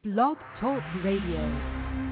Blog Talk Radio.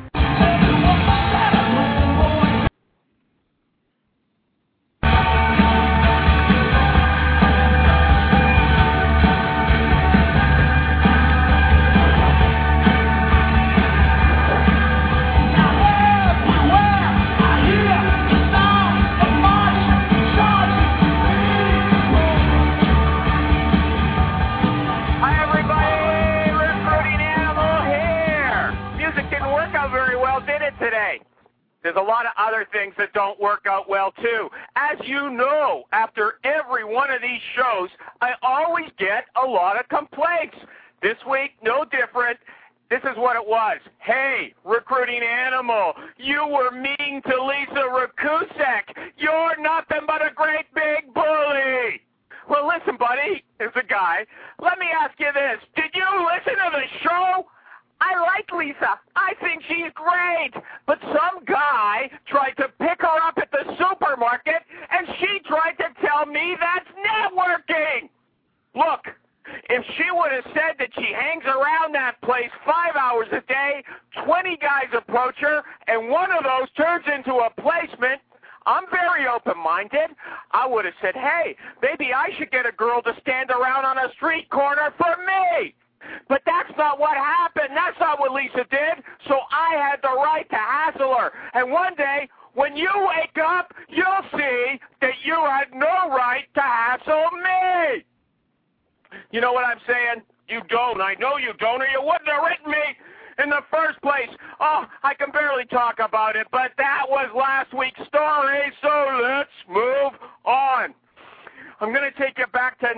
There's a lot of other things that don't work out well, too. As you know, after every one of these shows, I always get a lot of complaints. This week, no different. This is what it was. Hey, recruiting animal, you were mean to Lisa Rakusek. You're nothing but a great big bully. Well, listen, buddy, as a guy, let me ask you this. Did you listen to the show? I like Lisa. I think she's great. But some guy tried to pick her up at the supermarket, and she tried to tell me that's networking. Look, if she would have said that she hangs around that place 5 hours a day, 20 guys approach her, and one of those turns into a placement, I'm very open-minded. I would have said, hey, maybe I should get a girl to stand around on a street corner for me. But that's not what happened. That's not what Lisa did. So I had the right to hassle her. And one day, when you wake up, you'll see that you had no right to hassle me. You know what I'm saying? You don't. I know you don't, or you wouldn't have written me in the first place. Oh, I can barely talk about it, but that was last week's story, so let's move on. I'm going to take you back to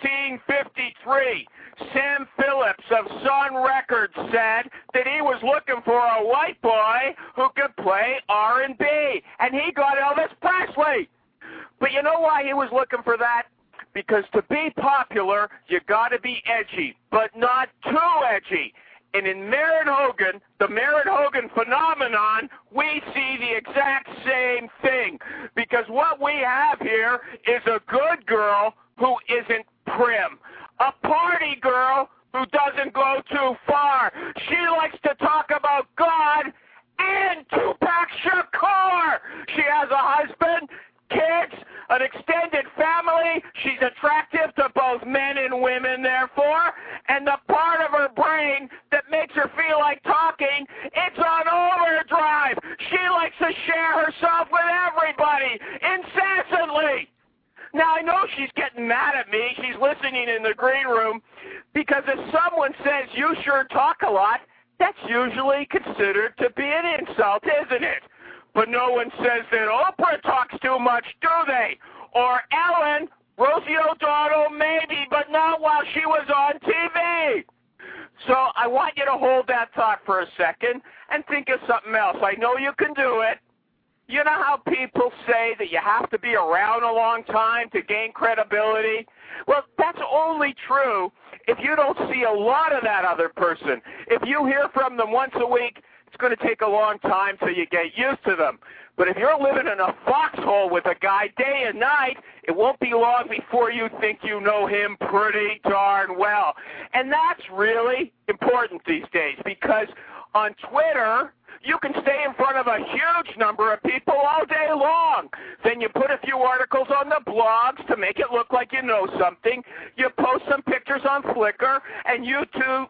1953. Sam Phillips of Sun Records said that he was looking for a white boy who could play R&B, and he got Elvis Presley. But you know why he was looking for that? Because to be popular, you got to be edgy, but not too edgy. And in Merritt Hogan, the Merritt Hogan phenomenon, we see the exact same thing. Because what we have here is a good girl who isn't prim. A party girl who doesn't go too far. She likes to talk about God and Tupac Shakur. She has a husband, kids, an extended family. She's attractive to both men and women, therefore. And the part of her brain that makes her feel like talking, it's on overdrive. She likes to share herself with everybody incessantly. Now, I know she's getting mad at me. She's listening in the green room because if someone says, you sure talk a lot, that's usually considered to be an insult, isn't it? But no one says that Oprah talks too much, do they? Or Ellen, Rosie O'Donnell, maybe, but not while she was on TV. So I want you to hold that thought for a second and think of something else. I know you can do it. You know how people say that you have to be around a long time to gain credibility? Well, that's only true if you don't see a lot of that other person. If you hear from them once a week, it's going to take a long time till you get used to them. But if you're living in a foxhole with a guy day and night, it won't be long before you think you know him pretty darn well. And that's really important these days because on Twitter, you can stay in front of a huge number of people all day long. Then you put a few articles on the blogs to make it look like you know something. You post some pictures on Flickr, and YouTube,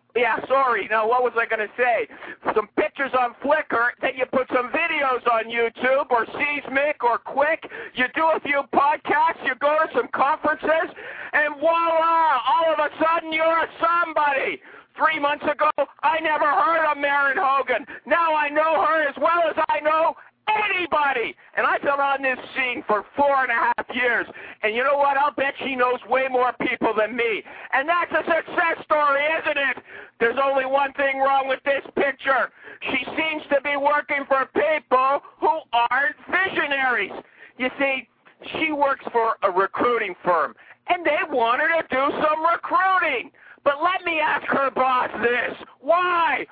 now what was I going to say? Some pictures on Flickr, then you put some videos on YouTube or Seismic or Quick. You do a few podcasts, you go to some conferences, and voila, all of a sudden you're a somebody. 3 months ago, I never heard of Merritt Hogan. Now I know her as well as I know anybody. And I've been on this scene for 4.5 years. And you know what? I'll bet she knows way more people than me. And that's a success story, isn't it? There's only one thing wrong with this picture. She seems to be working for people who aren't visionaries. You see, she works for a recruiting firm, and they want her to do some recruiting. But let me ask her boss this. Why,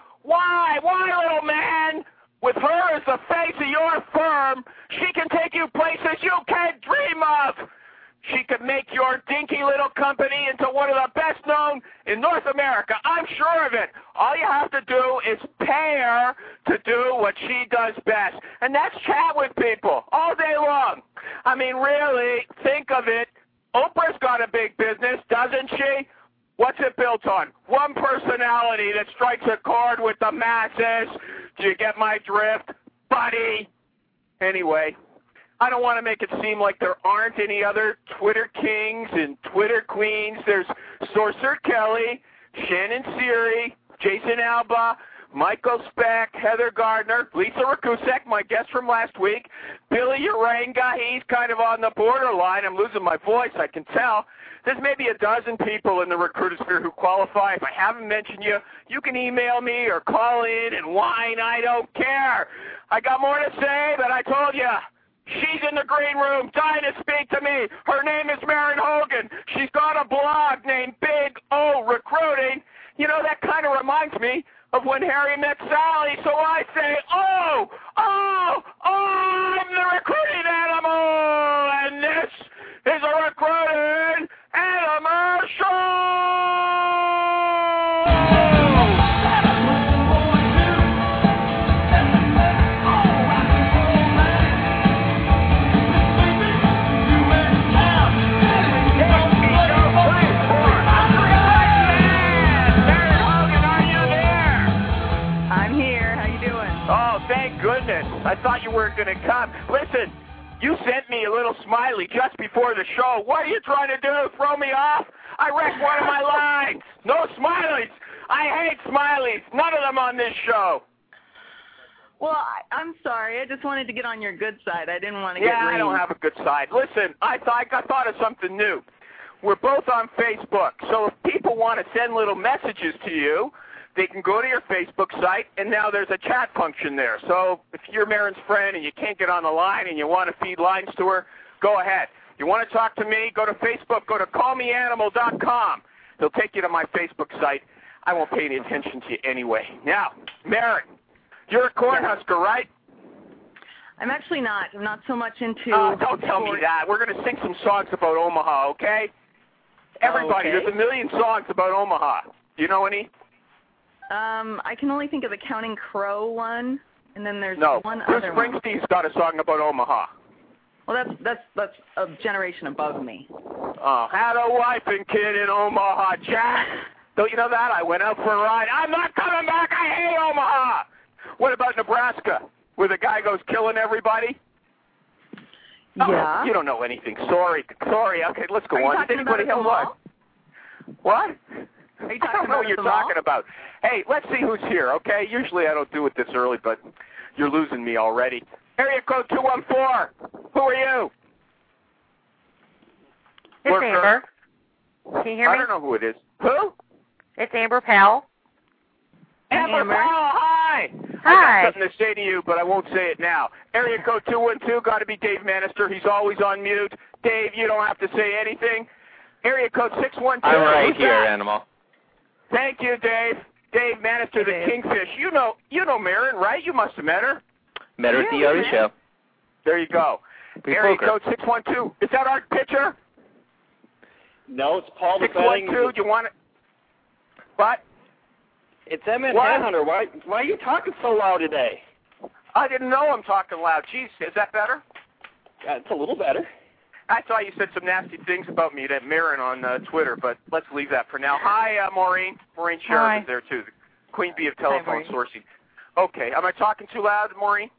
little man? With her as the face of your firm, she can take you places you can't dream of. She could make your dinky little company into one of the best known in North America. I'm sure of it. All you have to do is pay her to do what she does best, and that's chat with people all day long. I mean, really, think of it. Oprah's got a big business, doesn't she? What's it built on? One personality that strikes a chord with the masses. Do you get my drift, buddy? Anyway, I don't want to make it seem like there aren't any other Twitter kings and Twitter queens. There's Sorcerer Kelly, Shannon Seary, Jason Alba, Michael Speck, Heather Gardner, Lisa Rakusek, my guest from last week, Billy Uranga, he's kind of on the borderline. I'm losing my voice, I can tell. There's maybe a dozen people in the recruitosphere who qualify. If I haven't mentioned you, you can email me or call in and whine. I don't care. I got more to say, but I told you. She's in the green room, dying to speak to me. Her name is Maren Hogan. She's got a blog named Big O Recruiting. You know, that kind of reminds me of when Harry met Sally. So I say, oh, I'm the recruiting animal, and this is a recruiting animal show. Goodness, I thought you weren't going to come. Listen, you sent me a little smiley just before the show. What are you trying to do? Throw me off? I wrecked one of my lines. No smileys. I hate smileys. None of them on this show. Well, I'm sorry. I just wanted to get on your good side. I didn't want to get I don't have a good side. Listen, I thought of something new. We're both on Facebook, so if people want to send little messages to you, they can go to your Facebook site, and now there's a chat function there. So if you're Maren's friend and you can't get on the line and you want to feed lines to her, go ahead. You want to talk to me, go to Facebook, go to callmeanimal.com. They'll take you to my Facebook site. I won't pay any attention to you anyway. Now, Maren, you're a Cornhusker, right? I'm actually not. I'm not so much into... don't tell me that. We're going to sing some songs about Omaha, okay? Everybody, There's a million songs about Omaha. Do you know any? I can only think of the Counting Crow one, and then there's one Bruce other one. Springsteen's got a song about Omaha. Well, that's a generation above me. Had a wife and kid in Omaha, Jack. Don't you know that? I went out for a ride. I'm not coming back. I hate Omaha. What about Nebraska, where the guy goes killing everybody? Yeah. You don't know anything. Sorry. Okay, let's go on. Did anybody have what? What? Are you I don't know what you're talking about. Hey, let's see who's here, okay? Usually I don't do it this early, but you're losing me already. Area code 214. Who are you? It's Amber. Can you hear me? I don't know who it is. Who? It's Amber Powell. Amber Powell, hi. Hi. I got something to say to you, but I won't say it now. Area code 212, got to be Dave Manister. He's always on mute. Dave, you don't have to say anything. Area code 612. I'm right here, Animal. Thank you, Dave. Dave Manister, the Kingfish. You know Maren, right? You must have met her. Met her at the Yoda show. There you go. Area code 612. Is that our pitcher? No, it's Paul 612. Do you want it? What? It's Emmett Headhunter. Why are you talking so loud today? I didn't know I'm talking loud. Jeez, is that better? It's a little better. I thought you said some nasty things about me to Maren on Twitter, but let's leave that for now. Hi, Maureen. Maureen Sheriff is there, too, the queen bee of telephone sourcing. Okay, am I talking too loud, Maureen?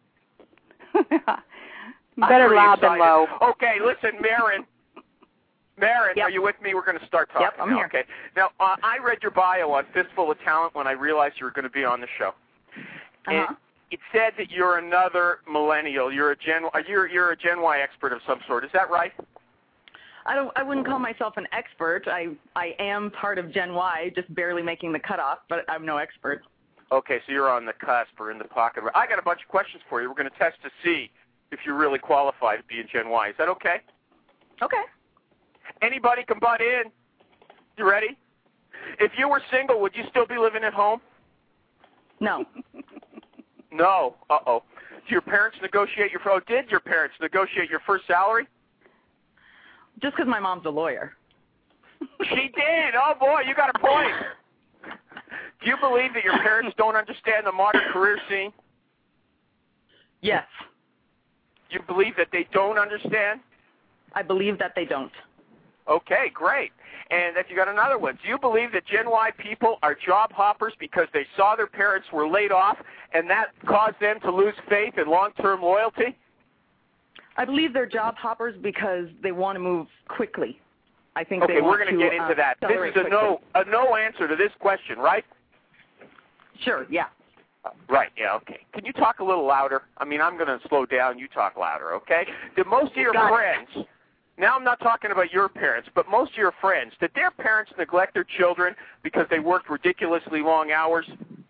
Better loud than low. Okay, listen, Maren. Maren, are you with me? We're going to start talking. Yep, I'm here. Okay. Now, I read your bio on Fistful of Talent when I realized you were going to be on the show. And it said that you're another millennial. You're a Gen Y expert of some sort. Is that right? I wouldn't call myself an expert. I am part of Gen Y, just barely making the cutoff, but I'm no expert. Okay, so you're on the cusp or in the pocket. I got a bunch of questions for you. We're going to test to see if you're really qualified to be in Gen Y. Is that okay? Okay. Anybody can butt in. You ready? If you were single, would you still be living at home? No. No. Uh-oh. Did your parents negotiate your first salary? just because my mom's a lawyer. She did. Oh, boy, you got a point. Do you believe that your parents don't understand the modern career scene? Yes. You believe that they don't understand? I believe that they don't. Okay, great. And that you got another one. Do you believe that Gen Y people are job hoppers because they saw their parents were laid off and that caused them to lose faith in long-term loyalty? I believe they're job hoppers because they want to move quickly. I think okay, they want we're going to get into that. This is a no answer to this question, right? Sure, yeah. Right, yeah, okay. Can you talk a little louder? I mean, I'm going to slow down. You talk louder, okay? Did most of your friends, now I'm not talking about your parents, but most of your friends, did their parents neglect their children because they worked ridiculously long hours?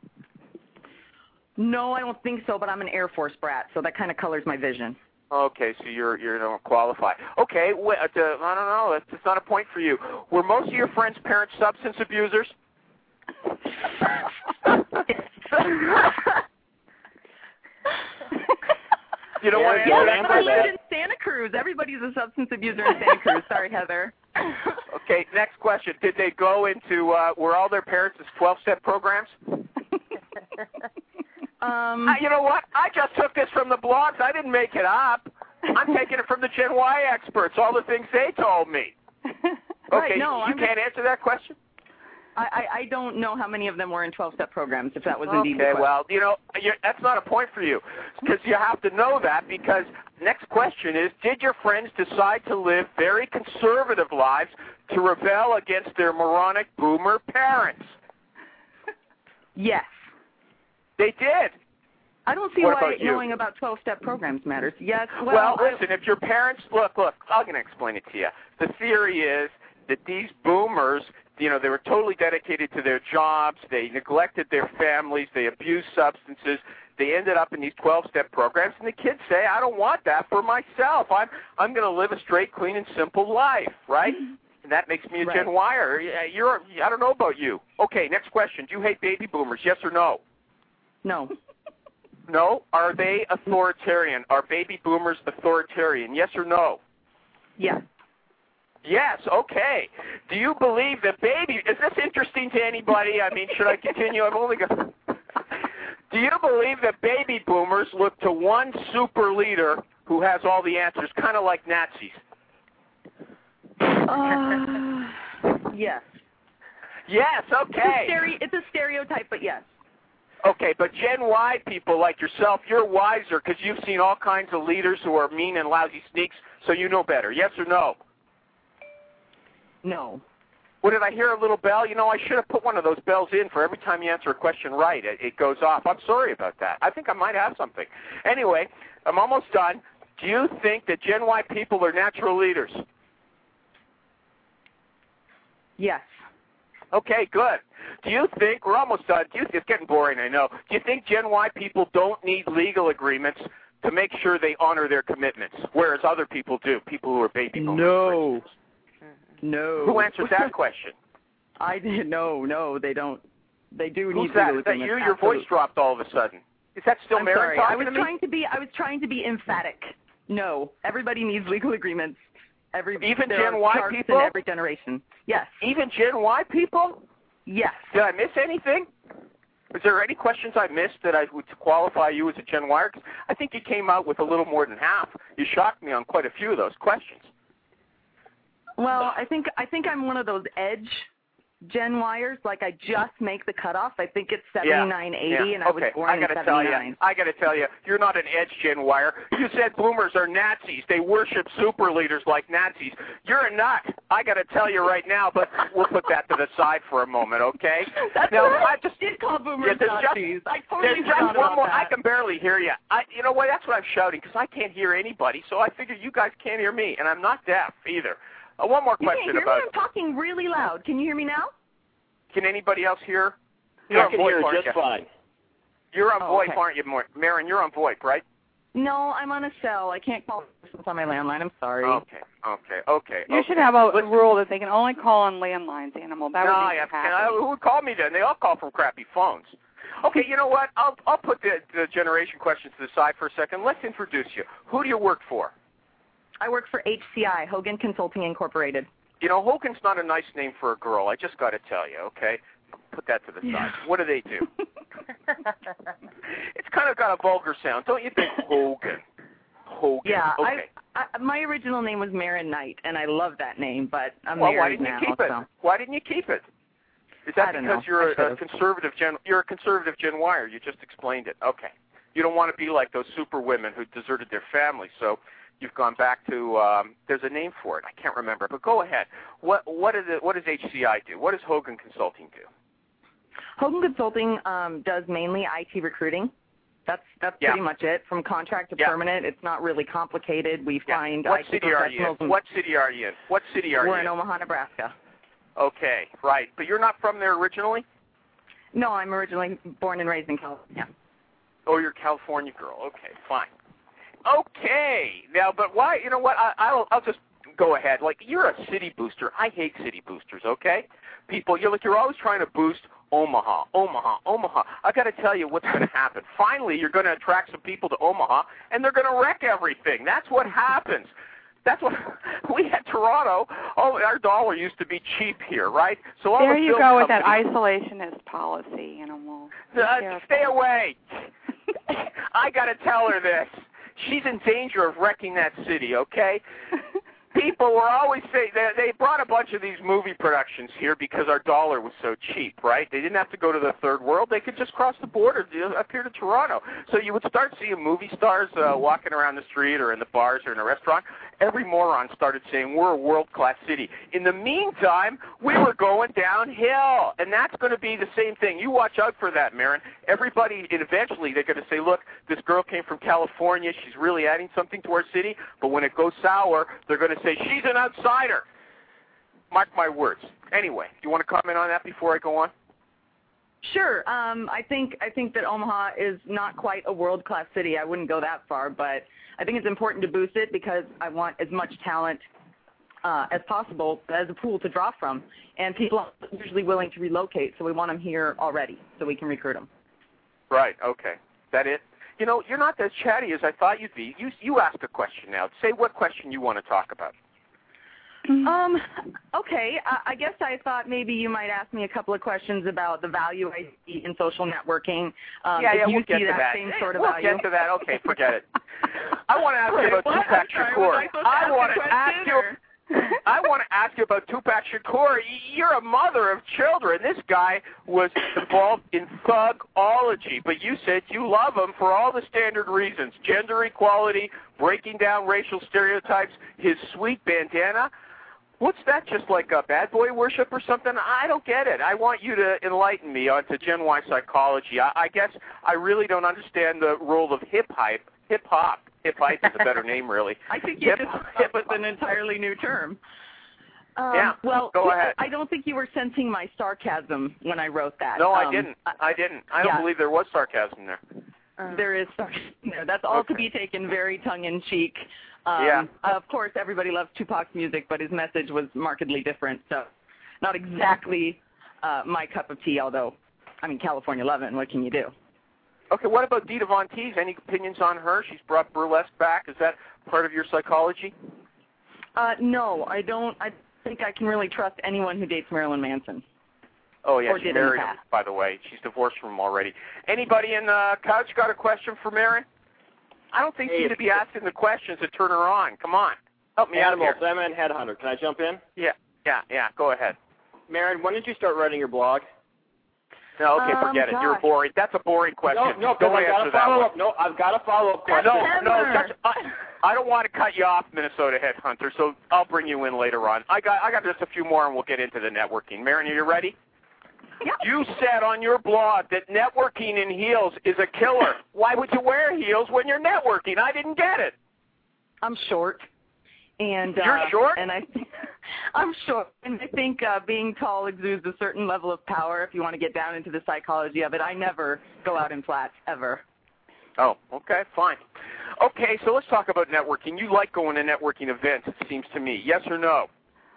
No, I don't think so, but I'm an Air Force brat, so that kind of colors my vision. Okay, so you don't qualify. Okay, I don't know. That's not a point for you. Were most of your friends' parents substance abusers? You don't want to answer that. I live in Santa Cruz. Everybody's a substance abuser in Santa Cruz. Sorry, Heather. Okay, next question. Did they go into, were all their parents' 12-step programs? You know what? I just took this from the blogs. I didn't make it up. I'm taking it from the Gen Y experts, all the things they told me. Okay, no, you can't answer that question? I don't know how many of them were in 12-step programs, if that was indeed the question. Okay, well, that's not a point for you, because you have to know that, because next question is, did your friends decide to live very conservative lives to rebel against their moronic boomer parents? Yes. They did. I don't see why knowing about 12-step programs matters. Yes. Well, listen, if your parents, look, I'm going to explain it to you. The theory is that these boomers, they were totally dedicated to their jobs. They neglected their families. They abused substances. They ended up in these 12-step programs, and the kids say, I don't want that for myself. I'm going to live a straight, clean, and simple life, right? And that makes me a Gen Y-er. I don't know about you. Okay, next question. Do you hate baby boomers, yes or no? No. No? Are they authoritarian? Are baby boomers authoritarian? Yes or no? Yes. Yes, okay. Do you believe that is this interesting to anybody? I mean, should I continue? I've only got... Do you believe that baby boomers look to one super leader who has all the answers, kind of like Nazis? Yes. Yes, okay. It's a stereotype, but yes. Okay, but Gen Y people like yourself, you're wiser because you've seen all kinds of leaders who are mean and lousy sneaks, so you know better. Yes or no? No. Well, did I hear a little bell? I should have put one of those bells in for every time you answer a question right. It goes off. I'm sorry about that. I think I might have something. Anyway, I'm almost done. Do you think that Gen Y people are natural leaders? Yes. Okay, good. Do you think, we're almost done, it's getting boring, I know. Do you think Gen Y people don't need legal agreements to make sure they honor their commitments, whereas other people do, people who are baby boomers? No. No. Who answered that question? I did. No, they don't. They do need legal agreements. Is that you? Your voice dropped all of a sudden. Is that still Mary talking to me? I was trying to be emphatic. No, everybody needs legal agreements. Even Gen Y people? In every generation. Yes. Even Gen Y people? Yes. Did I miss anything? Is there any questions I missed that I would qualify you as a Gen Y? Because I think you came out with a little more than half. You shocked me on quite a few of those questions. Well, I think I'm one of those edge Gen Yers. Like, I just make the cutoff. I think it's 7980, and I was born in 79. I got to tell you, you're not an edge Gen Yer. You said boomers are Nazis. They worship super leaders like Nazis. You're a nut. I got to tell you right now, but we'll put that to the side for a moment, okay? That's now, I just did call boomers Nazis. I totally forgot about that. I can barely hear you. You know what? That's what I'm shouting, because I can't hear anybody, so I figure you guys can't hear me, and I'm not deaf either. One more question you can't hear me? I'm talking really loud. Can you hear me now? Can anybody else hear? I can hear just fine. You're on VoIP, aren't you, Marin? You're on VoIP, right? No, I'm on a cell. I can't call on my landline. I'm sorry. Okay. You should have a rule that they can only call on landlines, Animal. That would make you happy. Who would call me then? They all call from crappy phones. Okay, you know what? I'll put the generation questions to the side for a second. Let's introduce you. Who do you work for? I work for HCI, Hogan Consulting Incorporated. You know, Hogan's not a nice name for a girl. I just got to tell you, okay? Put that to the side. What do they do? It's kind of got a vulgar sound. Don't you think, Hogan? Hogan. Yeah, okay. My original name was Marin Knight, and I love that name, but I'm married now. Why didn't you keep it? Is that because you're a conservative You're a conservative Gen Wire? You just explained it. Okay. You don't want to be like those super women who deserted their family, so you've gone back to. There's a name for it. I can't remember, but go ahead. What does HCI do? What does Hogan Consulting do? Hogan Consulting does mainly IT recruiting. That's pretty much it. From contract to permanent, it's not really complicated. We find What IT city are you in? What city are you in? What city are you in? We're in Omaha, Nebraska. Okay, right. But you're not from there originally? No, I'm originally born and raised in California. Oh, you're a California girl. Okay, fine. Okay. Now, but why? You know what? I'll just go ahead. Like, you're a city booster. I hate city boosters, okay? People, you're always trying to boost Omaha. I got to tell you what's going to happen. Finally, you're going to attract some people to Omaha, and they're going to wreck everything. That's what happens. That's what we had Toronto. Oh, our dollar used to be cheap here, right? So all there you go with that isolationist policy, Animal. Stay away. I got to tell her this. She's in danger of wrecking that city, okay? People were always saying they brought a bunch of these movie productions here because our dollar was so cheap, right? They didn't have to go to the third world. They could just cross the border up here to Toronto. So you would start seeing movie stars walking around the street or in the bars or in a restaurant. Every moron started saying, we're a world-class city. In the meantime, we were going downhill, and that's going to be the same thing. You watch out for that, Marin. Everybody, and eventually they're going to say, look, this girl came from California. She's really adding something to our city. But when it goes sour, they're going to say, she's an outsider. Mark my words. Anyway, do you want to comment on that before I go on? Sure. I think that Omaha is not quite a world-class city. I wouldn't go that far, but I think it's important to boost it because I want as much talent as possible as a pool to draw from. And people are usually willing to relocate, so we want them here already so we can recruit them. Right. Okay. That it? You know, you're not as chatty as I thought you'd be. You ask a question now. Say what question you want to talk about. Okay. I guess I thought maybe you might ask me a couple of questions about the value I see in social networking. We'll get to that. Same sort of value. We'll get to that. Okay, forget it. I want to ask you about Tupac Shakur. I want to ask you about Tupac Shakur. You're a mother of children. This guy was involved in thugology, but you said you love him for all the standard reasons: gender equality, breaking down racial stereotypes, his sweet bandana. What's that, just like a bad boy worship or something? I don't get it. I want you to enlighten me onto Gen Y psychology. I guess I really don't understand the role of hip-hop. Hip-hop is a better name, really. I think you just hip was an entirely new term. Well, go ahead. I don't think you were sensing my sarcasm when I wrote that. No, I didn't. I don't believe there was sarcasm there. There is sarcasm there. That's all to be taken very tongue-in-cheek. Of course, everybody loves Tupac's music, but his message was markedly different. So not exactly my cup of tea, although, I mean, California lovin', what can you do? Okay, what about Dita Von Teese? Any opinions on her? She's brought burlesque back. Is that part of your psychology? No, I don't. I think I can really trust anyone who dates Marilyn Manson. Oh, yeah, she married him, by the way. She's divorced from him already. Anybody in the couch got a question for Marin? I don't think you need to be asking the questions to turn her on. Come on. Help me out here. Animal Headhunter. Can I jump in? Yeah. Go ahead. Marin, when did you start writing your blog? No, okay, forget it. You're boring. That's a boring question. No, don't answer that one. No, I've got a follow-up question. I don't want to cut you off, Minnesota Headhunter, so I'll bring you in later on. I got just a few more, and we'll get into the networking. Marin, are you ready? Yeah. You said on your blog that networking in heels is a killer. Why would you wear heels when you're networking? I didn't get it. I'm short. And you're short? And I'm short. And I think being tall exudes a certain level of power if you want to get down into the psychology of it. I never go out in flats, ever. Oh, okay, fine. Okay, so let's talk about networking. You like going to networking events, it seems to me. Yes or no?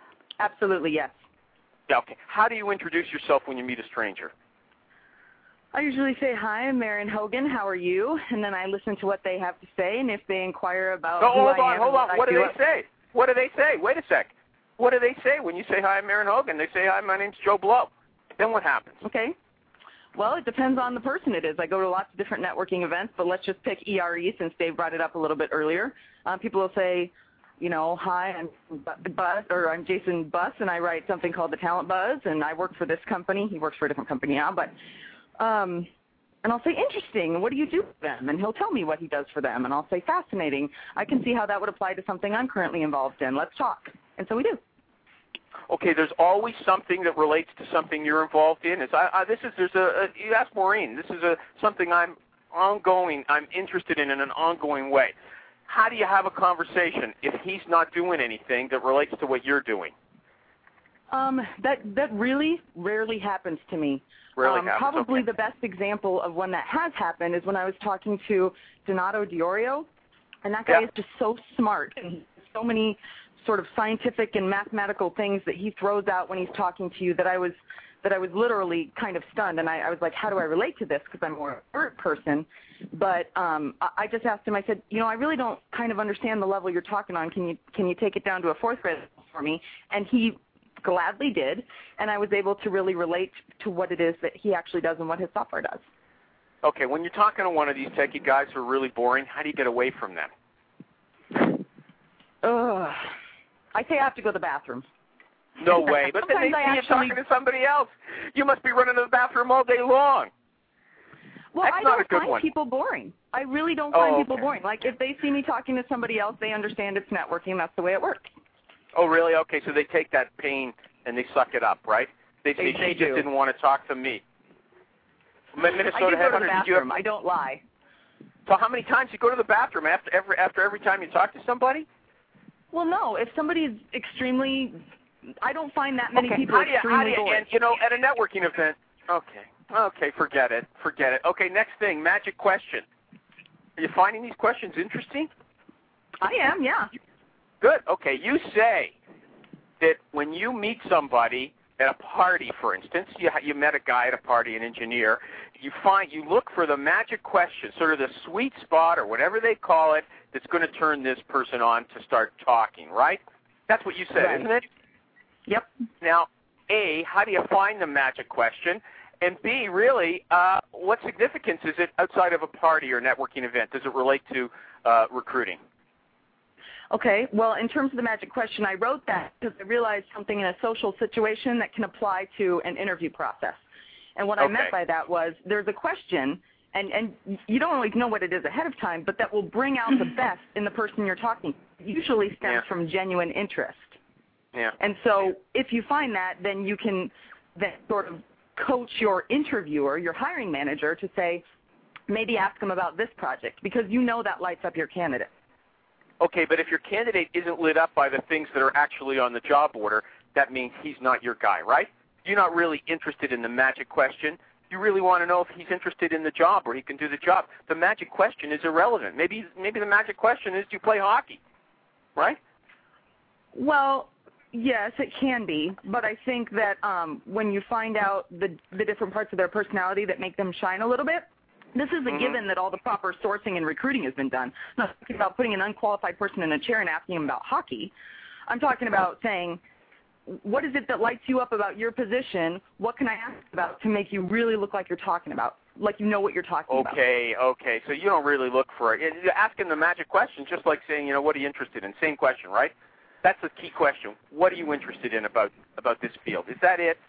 Absolutely, yes. Okay. How do you introduce yourself when you meet a stranger? I usually say, hi, I'm Marion Hogan. How are you? And then I listen to what they have to say, and if they inquire about who I am, hold on. What do they say? What do they say? Wait a sec. What do they say when you say, hi, I'm Marion Hogan? They say, hi, my name's Joe Blow. Then what happens? Okay. Well, it depends on the person it is. I go to lots of different networking events, but let's just pick ERE since Dave brought it up a little bit earlier. People will say, you know, hi, I'm Buzz, or I'm Jason Buss, and I write something called the Talent Buzz, and I work for this company. He works for a different company now, but and I'll say, interesting, what do you do for them? And he'll tell me what he does for them, and I'll say, fascinating. I can see how that would apply to something I'm currently involved in. Let's talk. And so we do. Okay, there's always something that relates to something you're involved in. You ask Maureen, this is something I'm interested in an ongoing way. How do you have a conversation if he's not doing anything that relates to what you're doing? That really rarely happens to me. Probably the best example of when that has happened is when I was talking to Donato Diorio, and that guy is just so smart, and so many sort of scientific and mathematical things that he throws out when he's talking to you that I was literally kind of stunned, and I was like, how do I relate to this? Because I'm more a art person. But I just asked him, I said, you know, I really don't kind of understand the level you're talking on. Can you take it down to a fourth grade level for me? And he gladly did, and I was able to really relate to what it is that he actually does and what his software does. Okay, when you're talking to one of these techie guys who are really boring, how do you get away from them? I say I have to go to the bathroom. No way. But then they see you talking to somebody else. You must be running to the bathroom all day long. Well, I don't find people boring. I really don't find people boring. Like, if they see me talking to somebody else, they understand it's networking. That's the way it works. Oh, really? Okay, so they take that pain and they suck it up, right? They say, she just didn't want to talk to me. Minnesota I do go to the Headhunters, bathroom. I don't lie. So how many times you go to the bathroom after every time you talk to somebody? Well, no. If somebody's extremely, I don't find that many people extremely boring. And, you know, at a networking event, okay, forget it. Okay, next thing, magic question. Are you finding these questions interesting? I am, yeah. Good. Okay, you say that when you meet somebody at a party, for instance, you met a guy at a party, an engineer, you look for the magic question, sort of the sweet spot or whatever they call it, that's going to turn this person on to start talking, right? That's what you said, isn't it? Yep. Now, A, how do you find the magic question? And B, really, what significance is it outside of a party or networking event? Does it relate to recruiting? Okay, well, in terms of the magic question, I wrote that because I realized something in a social situation that can apply to an interview process. And what I meant by that was there's a question, and you don't always know what it is ahead of time, but that will bring out the best in the person you're talking to. It usually stems from genuine interest. Yeah. And so if you find that, then you can then sort of coach your interviewer, your hiring manager, to say, maybe ask them about this project, because you know that lights up your candidate. Okay, but if your candidate isn't lit up by the things that are actually on the job order, that means he's not your guy, right? You're not really interested in the magic question. You really want to know if he's interested in the job or he can do the job. The magic question is irrelevant. Maybe the magic question is, do you play hockey, right? Well, yes, it can be, but I think that when you find out the different parts of their personality that make them shine a little bit, this is a given that all the proper sourcing and recruiting has been done. I'm not talking about putting an unqualified person in a chair and asking them about hockey. I'm talking about saying, what is it that lights you up about your position? What can I ask about to make you really look like you're talking about, like you know what you're talking about? Okay. So you don't really look for it. You're asking the magic question, just like saying, you know, what are you interested in? Same question, right? That's the key question. What are you interested in about this field? Is that it?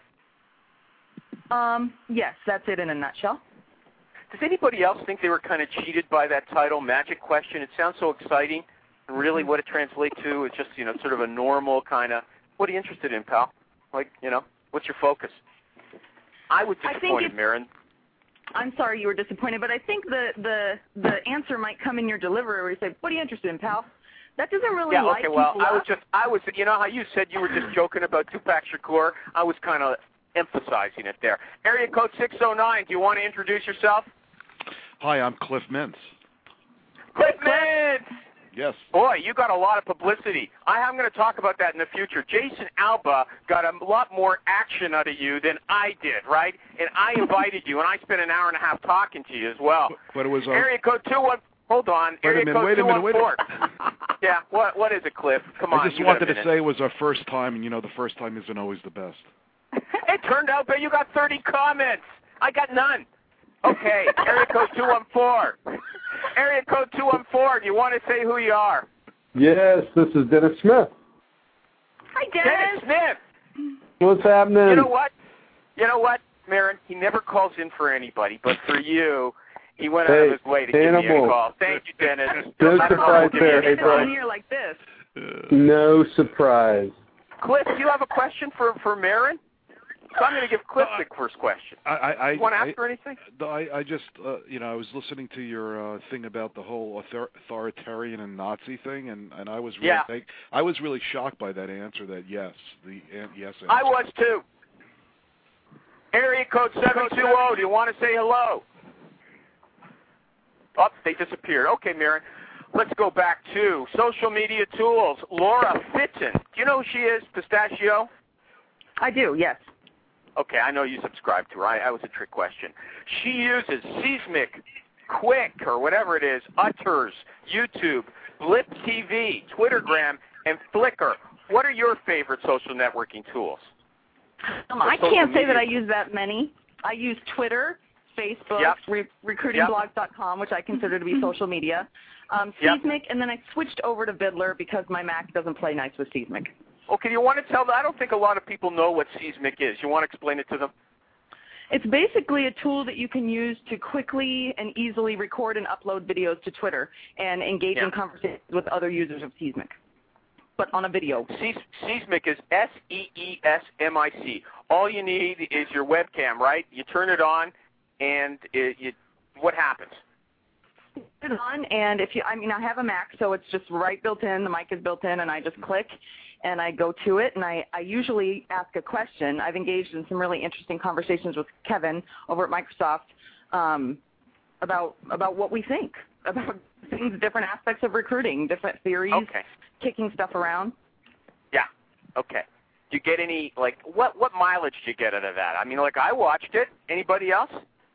Yes, that's it in a nutshell. Does anybody else think they were kind of cheated by that title, Magic Question? It sounds so exciting. And really what it translates to is just, you know, sort of a normal kind of, what are you interested in, pal? Like, you know, what's your focus? I was disappointed, Maren. I'm sorry you were disappointed, but I think the answer might come in your delivery where you say, what are you interested in, pal? That doesn't really light people up. I was, you know how you said you were just joking about Tupac Shakur? I was kind of emphasizing it there. Area code 609, do you want to introduce yourself? Hi, I'm Cliff Mintz. Cliff Mintz! Yes. Boy, you got a lot of publicity. I'm going to talk about that in the future. Jason Alba got a lot more action out of you than I did, right? And I invited you, and I spent an hour and a half talking to you as well. But it was area code 21. Hold on. Area code 214. Yeah. What is it, Cliff? Come on. I just wanted to say it was our first time, and you know the first time isn't always the best. It turned out that you got 30 comments. I got none. Okay. Area code 214. Area code 214. Do you want to say who you are? Yes, this is Dennis Smith. Hi, Dennis. Smith. What's happening? You know what, Marin? He never calls in for anybody, but for you, he went out of his way to give me a call. Thank you, Dennis. No surprise there. Hey, bro. Here like this. No surprise. Cliff, do you have a question for Marin? So I'm going to give Cliff the first question. You want to ask her anything? I just, I was listening to your thing about the whole authoritarian and Nazi thing, and I was really, I was really shocked by that answer. That yes answer. I was too. Area code 720. Do you want to say hello? Oh, they disappeared. Okay, Marin. Let's go back to social media tools. Laura Fitton. Do you know who she is, Pistachio? I do, yes. Okay, I know you subscribe to her. That was a trick question. She uses Seismic, Quick, or whatever it is, Utters, YouTube, Blip TV, Twittergram, and Flickr. What are your favorite social networking tools? I can't say that I use that many. I use Twitter, Facebook, recruitingblogs.com, which I consider to be social media, Seismic, and then I switched over to Vidler because my Mac doesn't play nice with Seismic. Okay, you want to tell them? I don't think a lot of people know what Seismic is. You want to explain it to them? It's basically a tool that you can use to quickly and easily record and upload videos to Twitter and engage in conversations with other users of Seismic, but on a video. Seismic is SEESMIC. All you need is your webcam, right? You turn it on, and what happens? Turn it on, and I have a Mac, so it's just right built in. The mic is built in, and I just click. And I go to it, and I usually ask a question. I've engaged in some really interesting conversations with Kevin over at Microsoft about what we think, about things, different aspects of recruiting, different theories, kicking stuff around. Yeah, okay. Do you get any, what mileage do you get out of that? I mean, I watched it. Anybody else?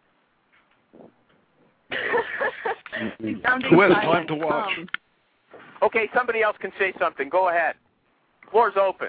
Time to watch. Okay, somebody else can say something. Go ahead. Floor's open.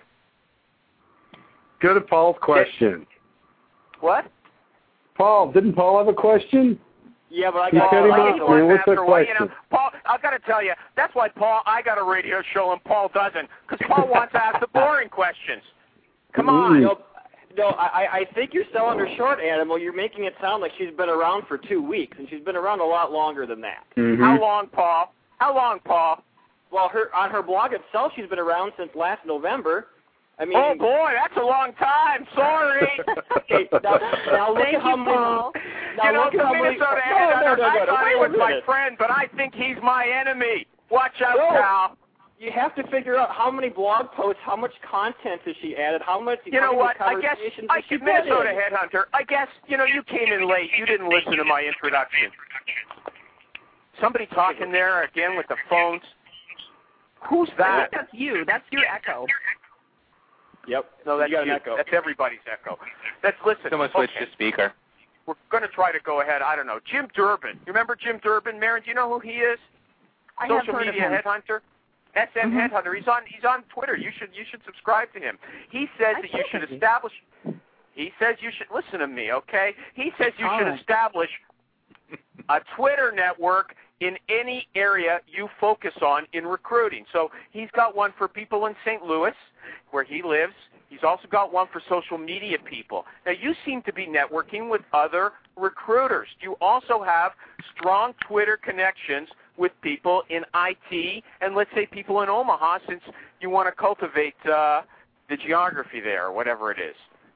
Go to Paul's question. What? Paul, didn't Paul have a question? Yeah, but I got what's the question? Paul, I've got to tell you, that's why I got a radio show and Paul doesn't, because Paul wants to ask the boring questions. Come on. No, I think you're selling her short, Animal. You're making it sound like she's been around for 2 weeks, and she's been around a lot longer than that. Mm-hmm. How long, Paul? Well, on her blog itself, she's been around since last November. I mean, oh boy, that's a long time. Sorry. Okay, now look at how many. Now look at how many. Minnesota Headhunter. I thought he was my friend, but I think he's my enemy. Watch out, pal. You have to figure out how many blog posts, how much content has she added, how much. You know what? I guess Minnesota Headhunter. I guess you came in late. You didn't listen to my introduction. Somebody talking there again with the phones. Who's that? That's you. That's your echo. Yep. No, that's an echo. That's everybody's echo. Listen. Someone switched to speaker. We're going to try to go ahead. I don't know. Jim Durbin. You remember Jim Durbin? Marin, do you know who he is? Social media headhunter. SM Headhunter. He's on Twitter. You should subscribe to him. He says that you should establish. He says you should listen to me. Okay. He says you should establish a Twitter network in any area you focus on in recruiting. So he's got one for people in St. Louis, where he lives. He's also got one for social media people. Now, you seem to be networking with other recruiters. Do you also have strong Twitter connections with people in IT and, let's say, people in Omaha, since you want to cultivate the geography there or whatever it is?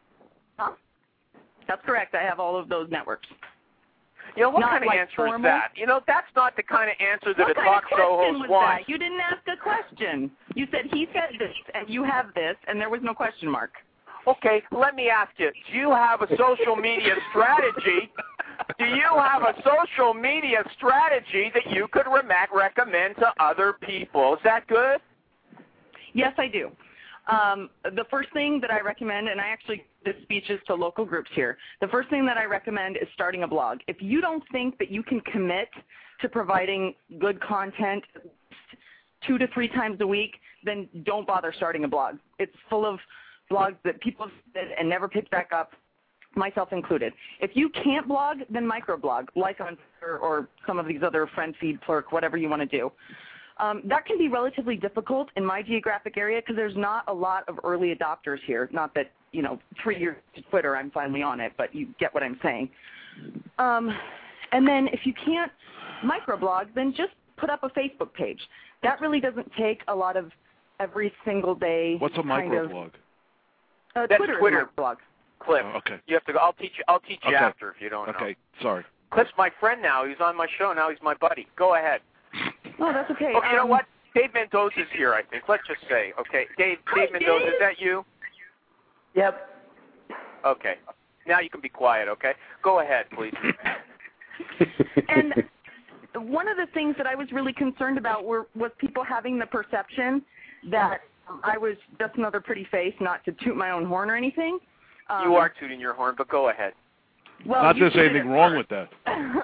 That's correct. I have all of those networks. What kind of answer is that? That's not the kind of answer that a talk show host wants. You didn't ask a question. You said he said this, and you have this, and there was no question mark. Okay, let me ask you. Do you have a social media strategy do you have a social media strategy that you could recommend to other people? Is that good? Yes, I do. The first thing that I recommend, and I actually did speeches to local groups here, the first thing that I recommend is starting a blog. If you don't think that you can commit to providing good content 2 to 3 times a week, then don't bother starting a blog. It's full of blogs that people did and never picked back up, myself included. If you can't blog, then microblog, like on Twitter or some of these other FriendFeed, Plurk, whatever you want to do. That can be relatively difficult in my geographic area because there's not a lot of early adopters here. Not that, 3 years to Twitter, I'm finally on it, but you get what I'm saying. And then if you can't microblog, then just put up a Facebook page. That really doesn't take a lot of every single day. What's a microblog? That's Twitter. Twitter blog. Cliff. Oh, okay. You have to go. I'll teach you okay. after if you don't know. Okay. Sorry. Cliff's my friend now. He's on my show now. He's my buddy. Go ahead. Oh, that's okay. Okay, you know what? Dave Mendoza's here, I think. Let's just say. Okay, Dave Mendoza, is that you? Yep. Okay. Now you can be quiet. Okay. Go ahead, please. And one of the things that I was really concerned about was people having the perception that I was just another pretty face, not to toot my own horn or anything. You are tooting your horn, but go ahead. Well, not there's anything wrong with that.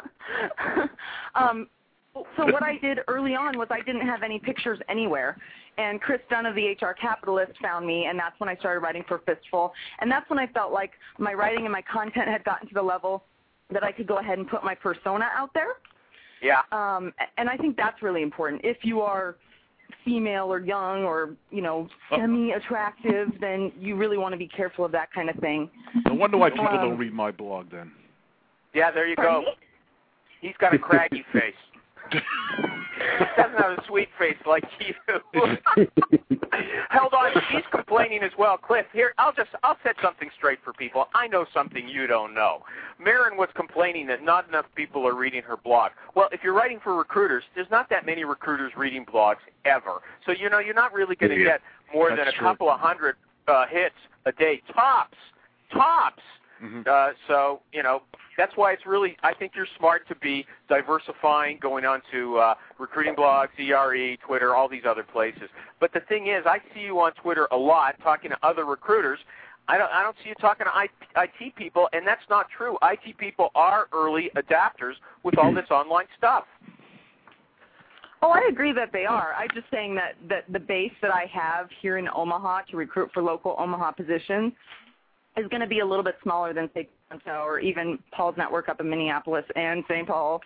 So what I did early on was I didn't have any pictures anywhere. And Chris Dunn of the HR Capitalist found me, and that's when I started writing for Fistful. And that's when I felt like my writing and my content had gotten to the level that I could go ahead and put my persona out there. Yeah. And I think that's really important. If you are female or young or, semi-attractive, then you really want to be careful of that kind of thing. No wonder why people don't read my blog then. Yeah, there you go. He's got a craggy face. He doesn't have a sweet face like you. Hold on, she's complaining as well. Cliff, here, I'll set something straight for people. I know something you don't know. Marin was complaining that not enough people are reading her blog. Well, if you're writing for recruiters, there's not that many recruiters reading blogs ever. So, you're not really going to get more than a couple of hundred hits a day, tops. Mm-hmm. So, that's why it's really, I think you're smart to be diversifying, going on to recruiting blogs, ERE, Twitter, all these other places. But the thing is, I see you on Twitter a lot talking to other recruiters. I don't see you talking to IT people, and that's not true. IT people are early adapters with all this online stuff. Oh, I agree that they are. I'm just saying that the base that I have here in Omaha to recruit for local Omaha positions is going to be a little bit smaller than, say, Toronto or even Paul's network up in Minneapolis and St. Paul.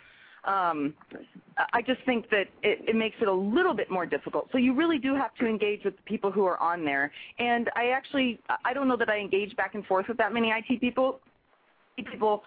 I just think that it makes it a little bit more difficult. So you really do have to engage with the people who are on there. And I don't know that I engage back and forth with that many IT people. People,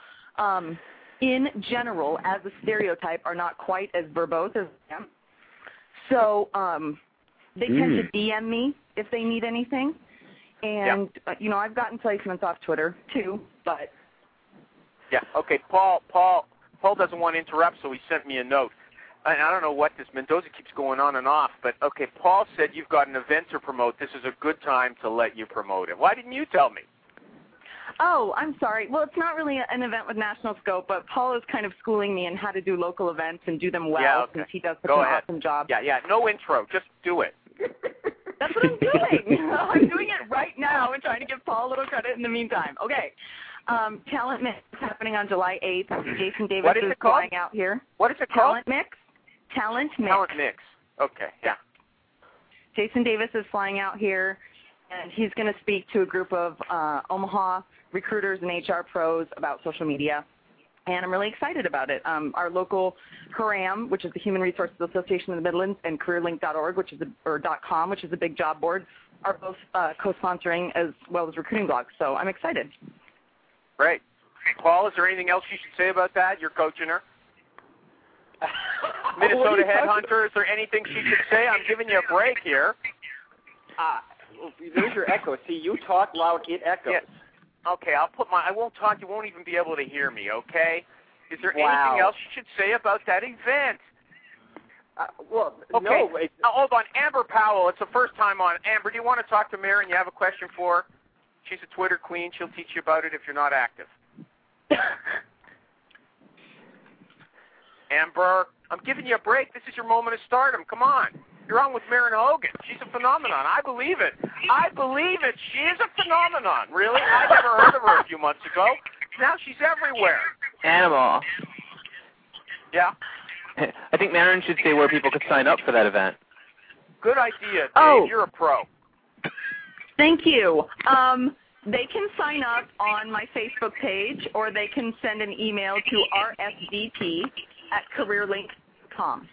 in general, as a stereotype, are not quite as verbose as I am. So they tend to DM me if they need anything. And, I've gotten placements off Twitter, too, but... Yeah, okay, Paul doesn't want to interrupt, so he sent me a note. And I don't know what this Mendoza keeps going on and off, but, okay, Paul said you've got an event to promote. This is a good time to let you promote it. Why didn't you tell me? Oh, I'm sorry. Well, it's not really an event with national scope, but Paul is kind of schooling me in how to do local events and do them well since he does such an awesome job. Yeah, no intro. Just do it. That's what I'm doing. I'm doing it right now and trying to give Paul a little credit in the meantime. Okay. Talent Mix is happening on July 8th. Jason Davis is flying out here. What is it called? Talent Mix. Okay, yeah. Jason Davis is flying out here, and he's going to speak to a group of Omaha recruiters and HR pros about social media. And I'm really excited about it. Our local HRAM, which is the Human Resources Association of the Midlands, and CareerLink.org, .com, which is a big job board, are both co-sponsoring as well as recruiting blogs. So I'm excited. Great. Paul, is there anything else you should say about that? You're coaching her. Minnesota Headhunter, is there anything she should say? I'm giving you a break here. There's your echo. See, you talk loud, it echoes. Yeah. Okay, I won't talk. You won't even be able to hear me, okay? Is there anything else you should say about that event? No. Hold on. Amber Powell, it's the first time on. Amber, do you want to talk to Marin? You have a question for her? She's a Twitter queen. She'll teach you about it if you're not active. Amber, I'm giving you a break. This is your moment of stardom. Come on. You're on with Marin Hogan. She's a phenomenon. I believe it. I believe it. She is a phenomenon. Really? I never heard of her a few months ago. Now she's everywhere. Animal. Yeah? I think Marin should say where people could sign up for that event. Good idea, Dave. Oh. You're a pro. Thank you. They can sign up on my Facebook page, or they can send an email to rsvp@careerlink.com.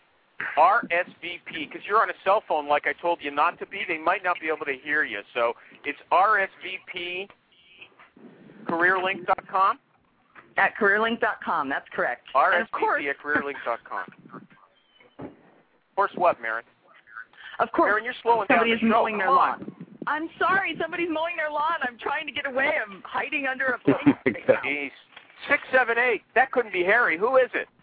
RSVP, because you're on a cell phone like I told you not to be. They might not be able to hear you. So it's RSVP careerlink.com? At careerlink.com, that's correct. RSVP at careerlink.com. Of course what, Marin? Of course, Marin, you're slowing down somebody's the show. mowing their lawn. I'm sorry, somebody's mowing their lawn. I'm trying to get away. I'm hiding under a plate. Jeez. 678. That couldn't be Harry. Who is it?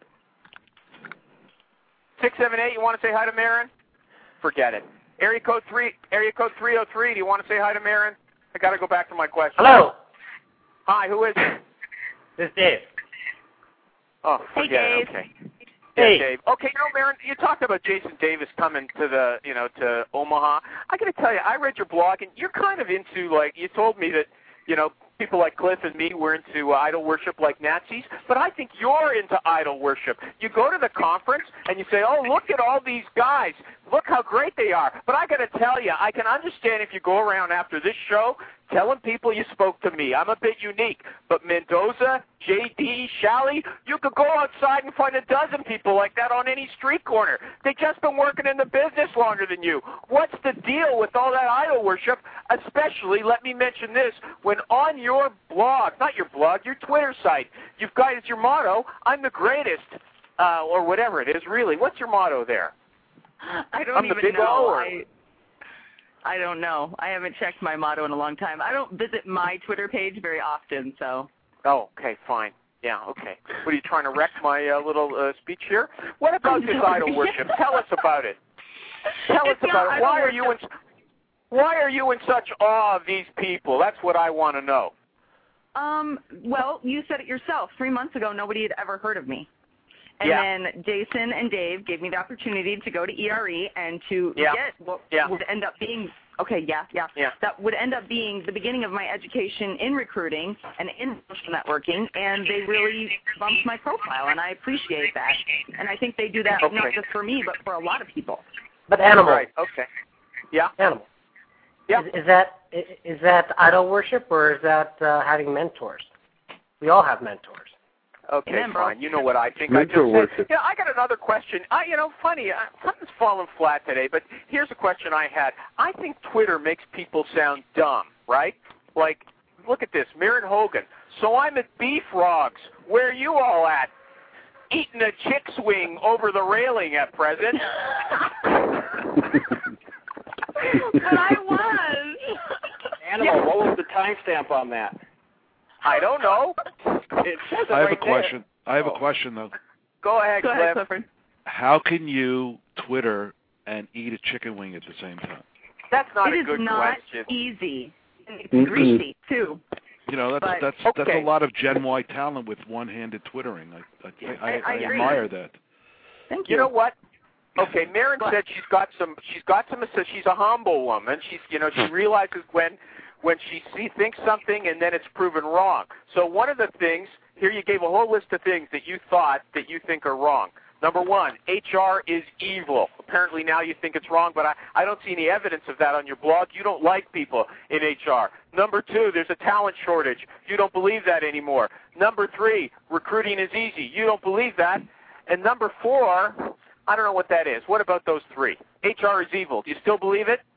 678. You want to say hi to Marin? Forget it. Area code 303. Do you want to say hi to Marin? I got to go back to my question. Hello. Hi. Who is it? This is Dave. Oh, Hey, forget Dave. it. Okay. Hey. Yeah, Dave. Okay, no, Marin, you talked about Jason Davis coming to to Omaha. I got to tell you, I read your blog, and you're kind of into, like, you told me that, people like Cliff and me were into idol worship like Nazis, but I think you're into idol worship. You go to the conference, and you say, oh, look at all these guys. Look how great they are. But I got to tell you, I can understand if you go around after this show telling people you spoke to me. I'm a bit unique. But Mendoza, J.D., Shally, you could go outside and find a dozen people like that on any street corner. They've just been working in the business longer than you. What's the deal with all that idol worship? Especially, let me mention this, when on your blog, not your blog, your Twitter site, you've got as your motto, I'm the greatest, or whatever it is, really. What's your motto there? I don't even know. I don't know. I haven't checked my motto in a long time. I don't visit my Twitter page very often, so. Oh, okay, fine. Yeah, okay. What, are you trying to wreck my little speech here? What about this idol worship? Tell us about it. Tell us about it. Why are you in such awe of these people? That's what I want to know. Well, you said it yourself. 3 months ago, nobody had ever heard of me. And then Jason and Dave gave me the opportunity to go to ERE and to get what would end up being, that would end up being the beginning of my education in recruiting and in social networking, and they really bumped my profile, and I appreciate that. And I think they do that not just for me, but for a lot of people. But Animal. Right, okay. Yeah? Animal. Yeah. Is that idol worship, or is that having mentors? We all have mentors. Okay, Amen, fine. You know what I think. Mentor worship. I got another question. Funny, something's fallen flat today, but here's a question I had. I think Twitter makes people sound dumb, right? Like, look at this, Marin Hogan. So I'm at Beef Frogs. Where are you all at? Eating a chick's wing over the railing at present. But I was. Animal, what was the timestamp on that? I don't know. It says it I have right a question. There. I have a question, though. Go ahead, Clifford. How can you Twitter and eat a chicken wing at the same time? That's not a good question. It is not easy. And it's greasy, too. That's a lot of Gen Y talent with one-handed twittering. I admire that. Thank you. You know what? Okay, Marin said she's got some. She's a humble woman. She realizes when she thinks something and then it's proven wrong. So one of the things here, you gave a whole list of things that you thought that you think are wrong. Number one, HR is evil. Apparently now you think it's wrong, but I don't see any evidence of that on your blog. You don't like people in HR. Number two, there's a talent shortage. You don't believe that anymore. Number three, recruiting is easy. You don't believe that. And number four, I don't know what that is. What about those three? HR is evil. Do you still believe it?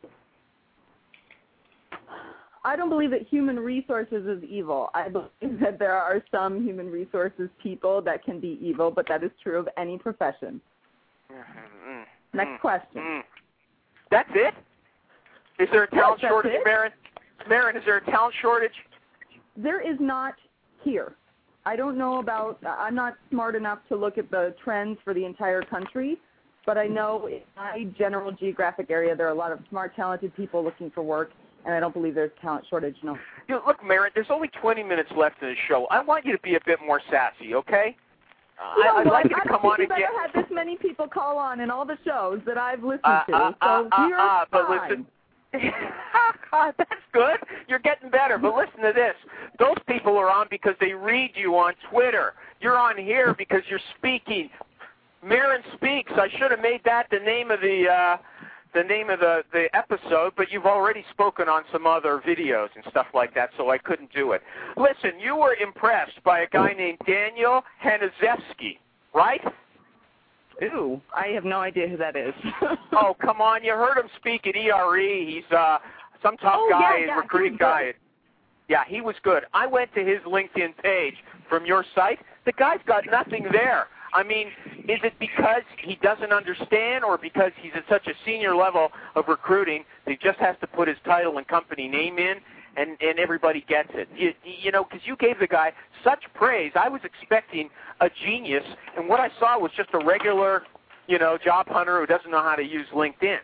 I don't believe that human resources is evil. I believe that there are some human resources people that can be evil, but that is true of any profession. Next question. That's it? Is there a talent shortage, Marin? Marin, is there a talent shortage? There is not here. I don't know about, I'm not smart enough to look at the trends for the entire country, but I know in my general geographic area there are a lot of smart, talented people looking for work, and I don't believe there's a talent shortage, no. Look, Marin, there's only 20 minutes left in the show. I want you to be a bit more sassy, okay? I'd like you to come on again. again. I've never had this many people call on in all the shows that I've listened to. You're but fine. listen. That's good. You're getting better. But listen to this. Those people are on because they read you on Twitter. You're on here because you're speaking. Marin Speaks. I should have made that the name of the episode, but you've already spoken on some other videos and stuff like that, so I couldn't do it. Listen, you were impressed by a guy named Daniel Hanaszewski, right? Ooh, I have no idea who that is. Oh, come on. You heard him speak at ERE. He's some tough guy, recruiting guy. Yeah, he was good. I went to his LinkedIn page from your site. The guy's got nothing there. I mean, is it because he doesn't understand or because he's at such a senior level of recruiting that he just has to put his title and company name in and everybody gets it? You know, because you gave the guy such praise. I was expecting a genius, and what I saw was just a regular, job hunter who doesn't know how to use LinkedIn.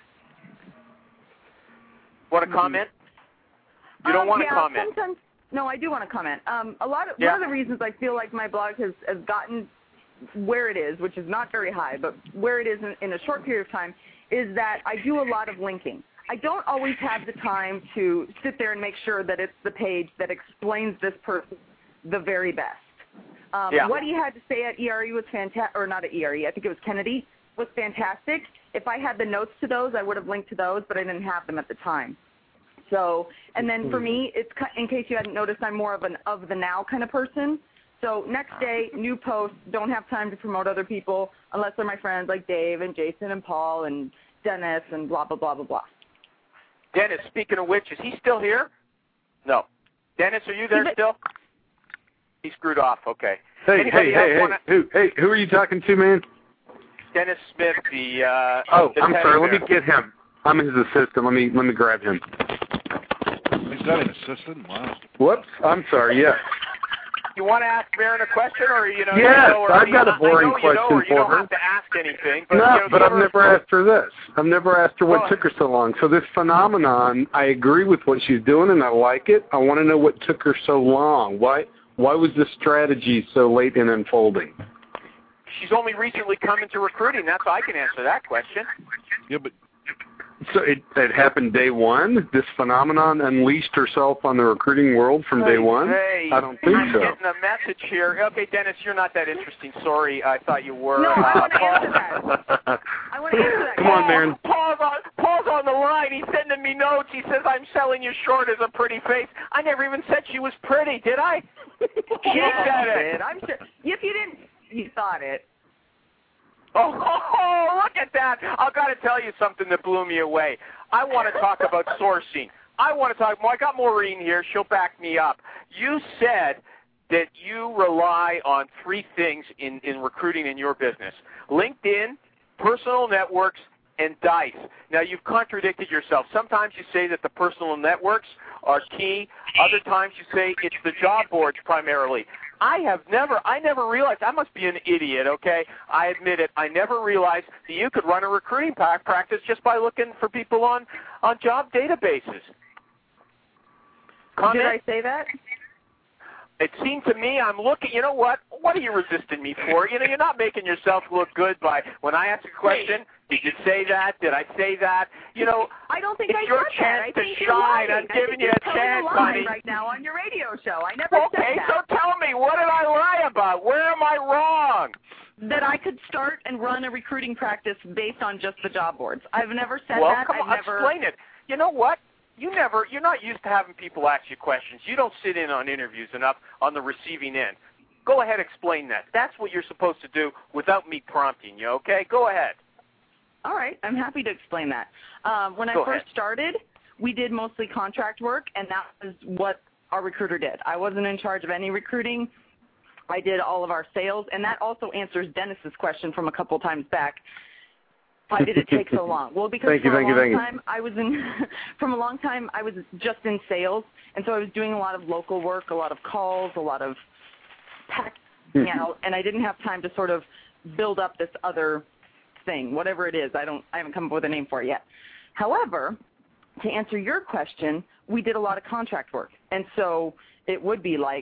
Want to comment? You don't want to comment. No, I do want to comment. One of the reasons I feel like my blog has gotten where it is, which is not very high, but where it is in a short period of time, is that I do a lot of linking. I don't always have the time to sit there and make sure that it's the page that explains this person the very best. What he had to say at ERE was fantastic, or not at ERE, I think it was Kennedy, was fantastic. If I had the notes to those, I would have linked to those, but I didn't have them at the time. So, and then for me, it's in case you hadn't noticed, I'm more of an of the now kind of person. So next day, new post, don't have time to promote other people unless they're my friends like Dave and Jason and Paul and Dennis and blah, blah, blah, blah, blah. Dennis, speaking of which, is he still here? No. Dennis, are you there still? He screwed off. Okay. Hey, who are you talking to, man? Dennis Smith, the I'm sorry. Let me get him. I'm his assistant. Let me grab him. Is that an assistant? Wow. Whoops. I'm sorry. Yeah. You want to ask Marin a question, or Yes, I've got a boring question for her. You don't have to ask anything. But, but I've never asked her this. I've never asked her what took her so long. So this phenomenon, I agree with what she's doing, and I like it. I want to know what took her so long. Why was this strategy so late in unfolding? She's only recently come into recruiting. That's how I can answer that question. Yeah, but so it happened day one? This phenomenon unleashed herself on the recruiting world from day one? I don't think I'm so. getting a message here. Okay, Dennis, you're not that interesting. Sorry, I thought you were. No, I want to answer that. I want to answer that. Come on, Marin. Paul's on the line. He's sending me notes. He says, I'm selling you short as a pretty face. I never even said she was pretty, did I? She said it. I'm sure. If you didn't, you thought it. Oh, look at that. I've got to tell you something that blew me away. I want to talk about sourcing. I got Maureen here. She'll back me up. You said that you rely on three things in recruiting in your business: LinkedIn, personal networks, and DICE. Now, you've contradicted yourself. Sometimes you say that the personal networks are key. Other times you say it's the job boards primarily. I never realized, I must be an idiot, okay? I admit it. I never realized that you could run a recruiting practice just by looking for people on job databases. Comment? Did I say that? It seemed to me, I'm looking, you know what? What are you resisting me for? You're not making yourself look good by, when I ask a question, did you say that? Did I say that? I don't think it's your chance to shine. I'm giving you a chance, honey. Right now on your radio show. I never said that. Okay, so tell me, what did I lie about? Where am I wrong? That I could start and run a recruiting practice based on just the job boards. I've never said well, that. Come on, explain it. You know what? You're not used to having people ask you questions. You don't sit in on interviews enough on the receiving end. Go ahead, explain that. That's what you're supposed to do without me prompting you, okay? Go ahead. All right. I'm happy to explain that. When I first started, we did mostly contract work, and that was what our recruiter did. I wasn't in charge of any recruiting. I did all of our sales, and that also answers Dennis's question from a couple times back. Why did it take so long? Well, because for a long time I was just in sales, and so I was doing a lot of local work, a lot of calls, a lot of packing out, and I didn't have time to sort of build up this other thing, whatever it is. I haven't come up with a name for it yet. However, to answer your question, we did a lot of contract work, and so it would be like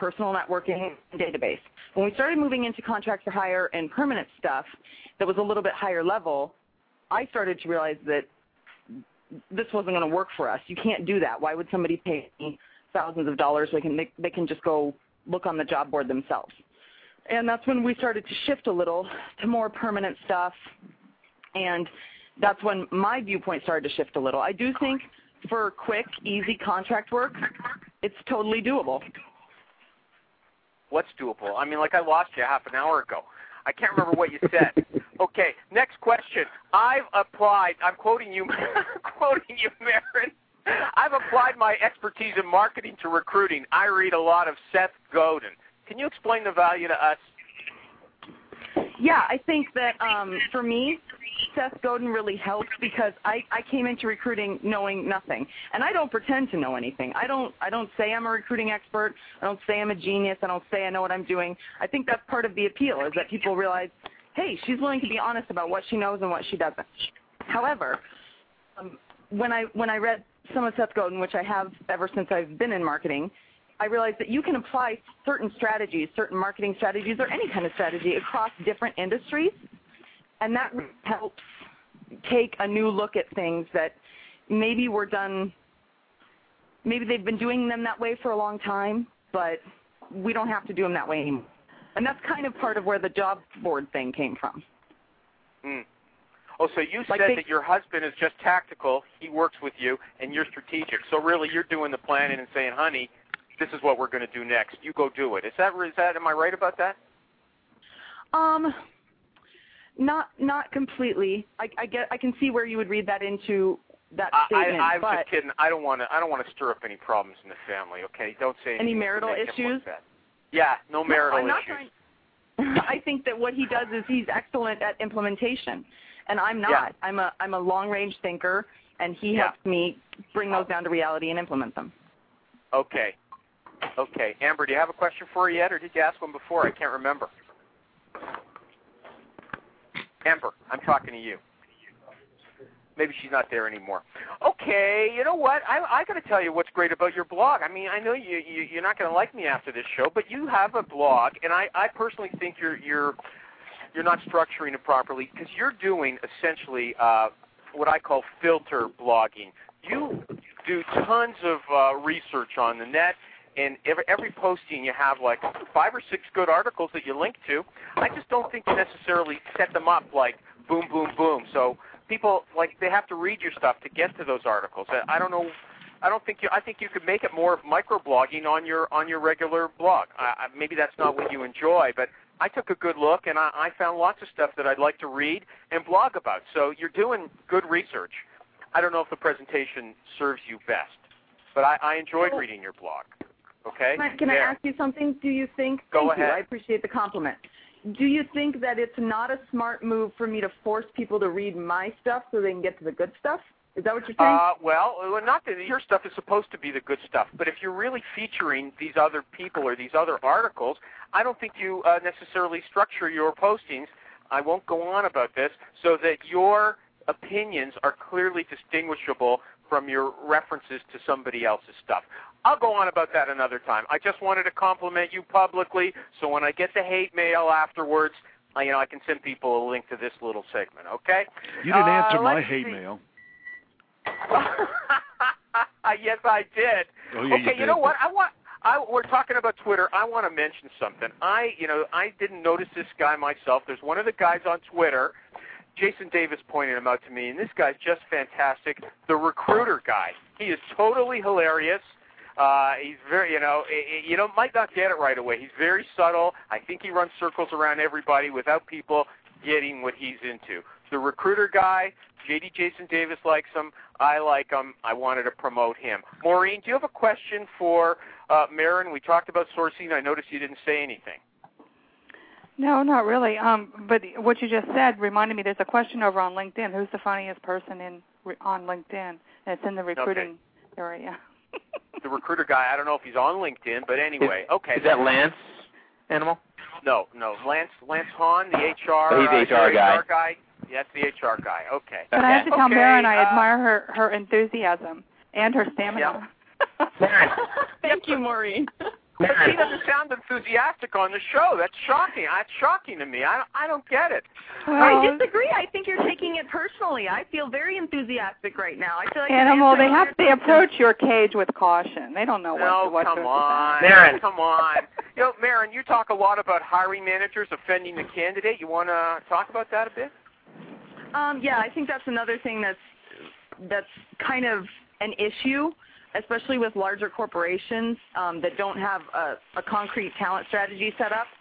personal networking database. When we started moving into contract for hire and permanent stuff that was a little bit higher level, I started to realize that this wasn't going to work for us. You can't do that. Why would somebody pay me thousands of dollars? They can just go look on the job board themselves. And that's when we started to shift a little to more permanent stuff, and that's when my viewpoint started to shift a little. I do think for quick, easy contract work, it's totally doable. What's doable? I mean, like I lost you half an hour ago. I can't remember what you said. Okay, next question. I've applied, I'm quoting you, Maren. I've applied my expertise in marketing to recruiting. I read a lot of Seth Godin. Can you explain the value to us? Yeah, I think that for me, Seth Godin really helped because I came into recruiting knowing nothing, and I don't pretend to know anything. I don't say I'm a recruiting expert. I don't say I'm a genius. I don't say I know what I'm doing. I think that's part of the appeal is that people realize, hey, she's willing to be honest about what she knows and what she doesn't. However, when I read some of Seth Godin, which I have ever since I've been in marketing, I realized that you can apply certain strategies, certain marketing strategies, or any kind of strategy across different industries, and that helps take a new look at things that maybe were done, maybe they've been doing them that way for a long time, but we don't have to do them that way anymore. And that's kind of part of where the job board thing came from. Mm. Oh, so you said that your husband is just tactical, he works with you, and you're strategic. So really you're doing the planning and saying, honey, this is what we're going to do next. You go do it. Is that am I right about that? Not completely. I can see where you would read that into that statement. I was just kidding. I don't want to stir up any problems in the family. Okay, don't say any marital issues. Yeah, no marital issues. I think that what he does is he's excellent at implementation, and I'm not. Yeah. I'm a long range thinker, and he helps me bring those down to reality and implement them. Okay. Okay, Amber, do you have a question for her yet, or did you ask one before? I can't remember. Amber, I'm talking to you. Maybe she's not there anymore. Okay, you know what? I got to tell you what's great about your blog. I mean, I know you're not going to like me after this show, but you have a blog, and I personally think you're not structuring it properly because you're doing essentially what I call filter blogging. You do tons of research on the net. And every posting you have like 5 or 6 good articles that you link to. I just don't think you necessarily set them up like boom, boom, boom. So people, like, they have to read your stuff to get to those articles. I don't know. I think you could make it more of microblogging on your regular blog. Maybe that's not what you enjoy, but I took a good look and I found lots of stuff that I'd like to read and blog about. So you're doing good research. I don't know if the presentation serves you best, but I enjoyed reading your blog. Okay. Can I ask you something? Do you think? Go ahead. You. I appreciate the compliment. Do you think that it's not a smart move for me to force people to read my stuff so they can get to the good stuff? Is that what you're saying? Well, not that your stuff is supposed to be the good stuff, but if you're really featuring these other people or these other articles, I don't think you necessarily structure your postings. I won't go on about this so that your opinions are clearly distinguishable from your references to somebody else's stuff. I'll go on about that another time. I just wanted to compliment you publicly, so when I get the hate mail afterwards, I can send people a link to this little segment, okay? You didn't answer my hate mail. Yes, I did. Oh, yeah, okay, you know what? We're talking about Twitter. I want to mention something. I didn't notice this guy myself. There's one of the guys on Twitter. Jason Davis pointed him out to me, and this guy's just fantastic. The Recruiter guy. He is totally hilarious. He's very, might not get it right away. He's very subtle. I think he runs circles around everybody without people getting what he's into. The Recruiter guy, JD Jason Davis likes him. I like him. I wanted to promote him. Maureen, do you have a question for Maren? We talked about sourcing. I noticed you didn't say anything. No, not really. But what you just said reminded me. There's a question over on LinkedIn. Who's the funniest person on LinkedIn? And it's in the recruiting area. The Recruiter guy. I don't know if he's on LinkedIn, but anyway. Okay. Is that Lance Animal? No. Lance Hahn, the HR. Oh, he's the HR guy. Yeah, that's the HR guy. Okay. But I have to tell Maren I admire her enthusiasm and her stamina. Yeah. Thank you, Maureen. He doesn't sound enthusiastic on the show. That's shocking. That's shocking to me. I don't get it. Well, I disagree. I think you're taking it personally. I feel very enthusiastic right now. I feel like Animal, they approach your cage with caution. They don't know what to come on. Maren. Come on. Maren, you talk a lot about hiring managers offending the candidate. You want to talk about that a bit? Yeah, I think that's another thing that's kind of an issue, especially with larger corporations that don't have a concrete talent strategy set up.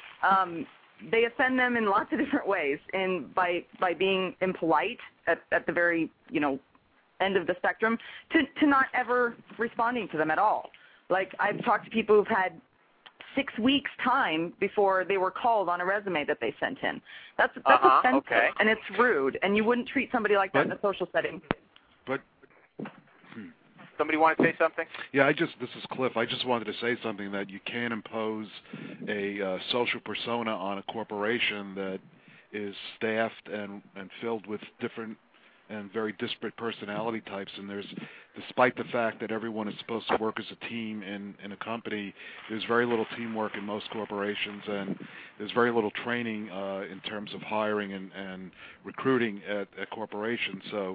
They offend them in lots of different ways, and by being impolite at the very end of the spectrum to not ever responding to them at all. Like, I've talked to people who've had 6 weeks time before they were called on a resume that they sent in. That's offensive, and it's rude, and you wouldn't treat somebody like that in a social setting. But somebody want to say something? Yeah, this is Cliff. I just wanted to say something that you can't impose a social persona on a corporation that is staffed and filled with different and very disparate personality types. And despite the fact that everyone is supposed to work as a team in a company, there's very little teamwork in most corporations, and there's very little training in terms of hiring and recruiting at corporations. So,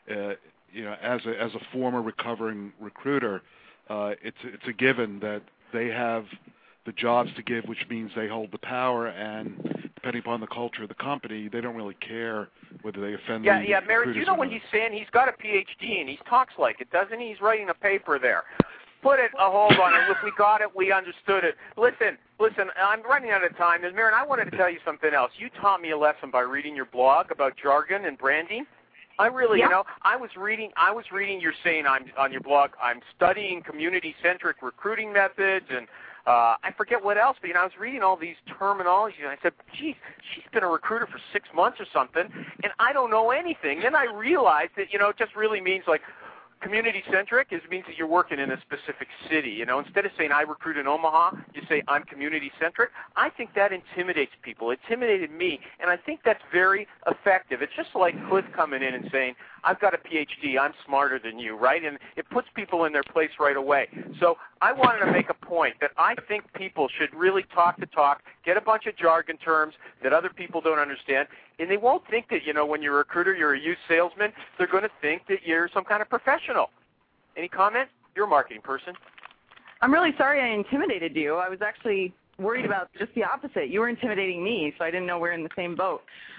as a former recovering recruiter, it's a given that they have the jobs to give, which means they hold the power, and depending upon the culture of the company, they don't really care whether they offend the Yeah, Mary, do you know what he's saying? He's got a PhD, and he talks like it, doesn't he? He's writing a paper there. Put a hold on it. If we got it, we understood it. Listen, I'm running out of time. And, Maren, I wanted to tell you something else. You taught me a lesson by reading your blog about jargon and branding. I really, I was reading. You're saying on your blog, I'm studying community-centric recruiting methods, and I forget what else. But I was reading all these terminologies, and I said, "Geez, she's been a recruiter for 6 months or something, and I don't know anything." Then I realized that it just really means like. Community-centric means that you're working in a specific city. Instead of saying I recruit in Omaha, you say I'm community-centric. I think that intimidates people. It intimidated me, and I think that's very effective. It's just like Cliff coming in and saying, I've got a PhD, I'm smarter than you, right? And it puts people in their place right away. So I wanted to make a point that I think people should really talk the talk, get a bunch of jargon terms that other people don't understand, and they won't think that, when you're a recruiter, you're a used salesman. They're going to think that you're some kind of professional. Any comment? You're a marketing person. I'm really sorry I intimidated you. I was actually worried about just the opposite. You were intimidating me, so I didn't know we're in the same boat.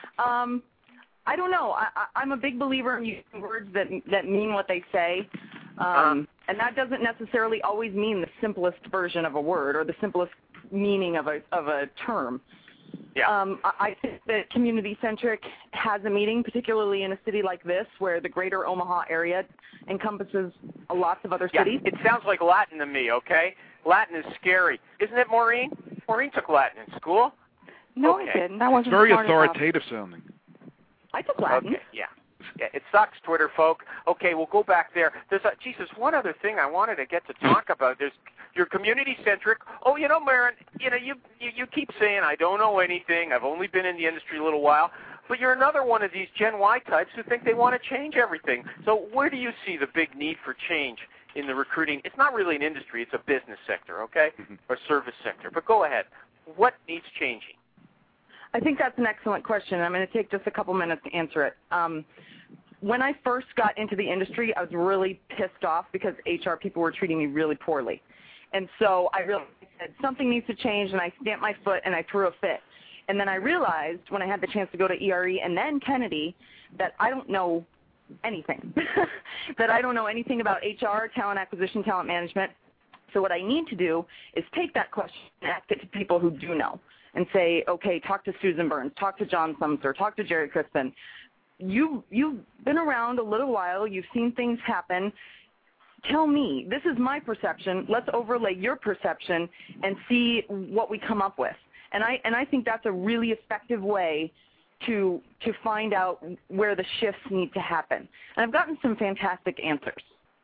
I don't know. I'm a big believer in using words that mean what they say, and that doesn't necessarily always mean the simplest version of a word or the simplest meaning of a term. Yeah. I think that community-centric has a meaning, particularly in a city like this where the greater Omaha area encompasses lots of other cities. It sounds like Latin to me, okay? Latin is scary. Isn't it, Maureen? Maureen took Latin in school. No, I didn't. That wasn't very smart authoritative sounding. I took Latin. Okay, yeah. It sucks, Twitter folk. Okay, we'll go back there. There's one other thing I wanted to get to talk about. You're community-centric. Oh, Maren, you keep saying, I don't know anything. I've only been in the industry a little while. But you're another one of these Gen Y types who think they want to change everything. So where do you see the big need for change in the recruiting? It's not really an industry. It's a business sector, okay, or service sector. But go ahead. What needs changing? I think that's an excellent question. I'm going to take just a couple minutes to answer it. When I first got into the industry, I was really pissed off because HR people were treating me really poorly. And so I really said, something needs to change, and I stamped my foot and I threw a fit. And then I realized when I had the chance to go to ERE and then Kennedy that I don't know anything, that I don't know anything about HR, talent acquisition, talent management. So what I need to do is take that question and ask it to people who do know and say, okay, talk to Susan Burns, talk to John Sumser, talk to Jerry Crispin. You've been around a little while. You've seen things happen. Tell me, this is my perception. Let's overlay your perception and see what we come up with. And I think that's a really effective way to find out where the shifts need to happen. And I've gotten some fantastic answers.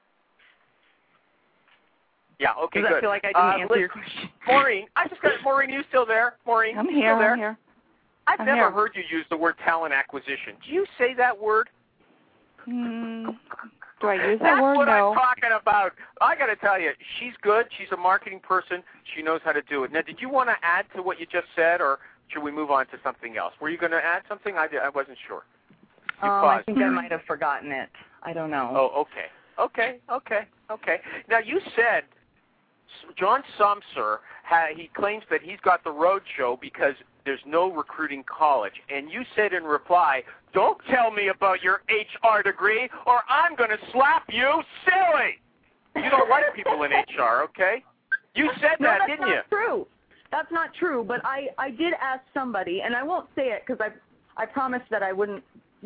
Yeah, okay, Does good. I feel like I didn't answer your question? Maureen, Maureen, you still there? Maureen, I'm you here. still there? I'm here. I've never heard you use the word talent acquisition. Do you say that word? Do I use that word? That's what No. I'm talking about. I got to tell you, she's good. She's a marketing person. She knows how to do it. Now, did you want to add to what you just said, or should we move on to something else? Were you going to add something? I wasn't sure. I think I might have forgotten it. I don't know. Oh, okay. Now, you said John Sumser, he claims that he's got the road show because there's no recruiting college. And you said in reply, don't tell me about your HR degree or I'm going to slap you silly. You don't like people in HR, okay? You said that, didn't you? No, that's not true. That's not true, but I did ask somebody, and I won't say it because I promised that I wouldn't,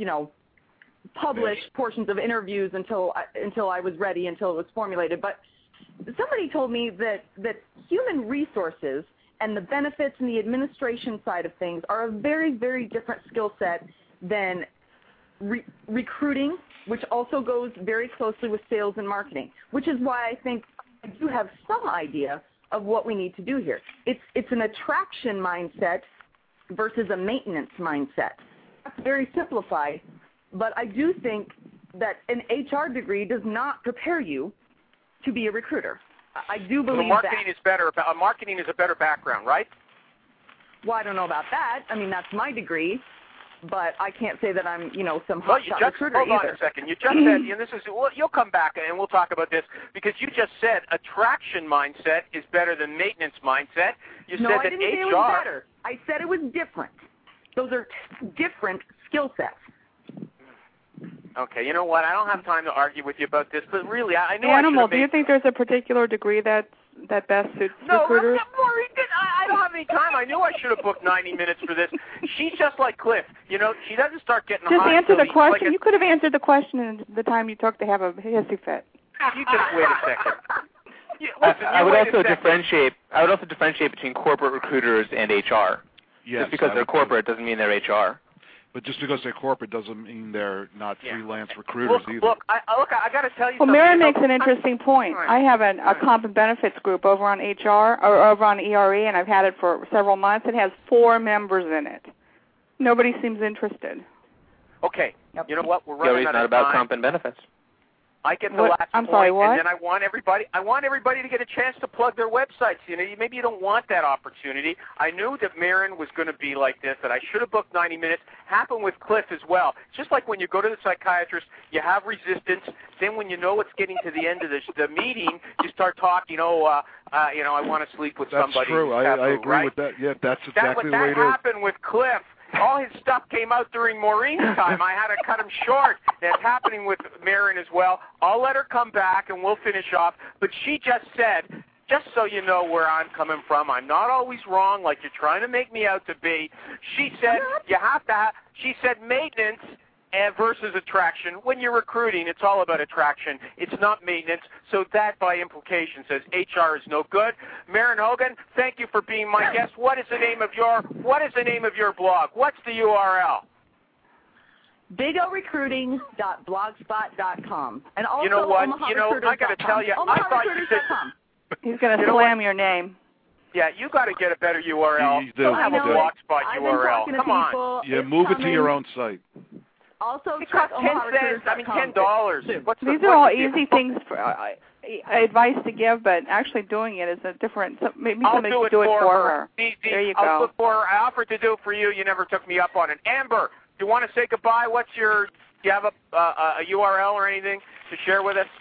publish portions of interviews until I was ready, until it was formulated. But somebody told me that human resources and the benefits and the administration side of things are a very, very different skill set than recruiting, which also goes very closely with sales and marketing, which is why I think I do have some idea of what we need to do here. It's an attraction mindset versus a maintenance mindset. That's very simplified, but I do think that an HR degree does not prepare you to be a recruiter. I do believe marketing is better. Marketing is a better background, right? Well, I don't know about that. I mean, that's my degree, but I can't say that I'm, some hotshot recruiter either. Hold on a second. You just said, and this is, you'll come back and we'll talk about this, because you just said attraction mindset is better than maintenance mindset. You said that I didn't say it was better. I said it was different. Those are different skill sets. Okay, you know what? I don't have time to argue with you about this, but really, I know Animal, do you think there's a particular degree that best suits recruiters? No, Maureen, I don't have any time. I knew I should have booked 90 minutes for this. She's just like Cliff. She doesn't start getting Just hot. Answer the question. You could have answered the question in the time you took to have a hissy fit. You just wait a second. I would also differentiate between corporate recruiters and HR. Yes, just because they're corporate doesn't mean they're HR. But just because they're corporate doesn't mean they're not freelance recruiters either. Look, I got to tell you something. Well, Mary makes an interesting point. I have a comp and benefits group over on HR, or over on ERE, and I've had it for several months. It has 4 members in it. Nobody seems interested. Okay. Yep. You know what? We're running out of time. Not about comp and benefits. I get the last I'm point, sorry, what? And then I want everybody to get a chance to plug their websites. Maybe you don't want that opportunity. I knew that Marin was going to be like this, that I should have booked 90 minutes. Happened with Cliff as well. It's just like when you go to the psychiatrist, you have resistance. Then when you know it's getting to the end of the meeting, you start talking, I want to sleep with somebody. That's true. I agree with that. Yeah, that's exactly the way it is. That happened with Cliff. All his stuff came out during Maureen's time. I had to cut him short. That's happening with Marin as well. I'll let her come back, and we'll finish off. But she just said, just so you know where I'm coming from, I'm not always wrong like you're trying to make me out to be. She said she said maintenance versus attraction. When you're recruiting, it's all about attraction. It's not maintenance. So that, by implication, says HR is no good. Marin Hogan, thank you for being my guest. What is the name of your blog? What's the URL? BigORecruiting.blogspot.com. And also you know what? I got to tell you, I thought you said he's going to slam your name. Yeah, you got to get a better URL. Don't have a blogspot URL. Come on. Yeah, move it to your own site. Also, it costs $10. These are all easy things for advice to give, but actually doing it is a different. Maybe somebody can do it for her. There you go. I'll do it for her. I offered to do it for you. You never took me up on it. Amber, do you want to say goodbye? Do you have a URL or anything to share with us?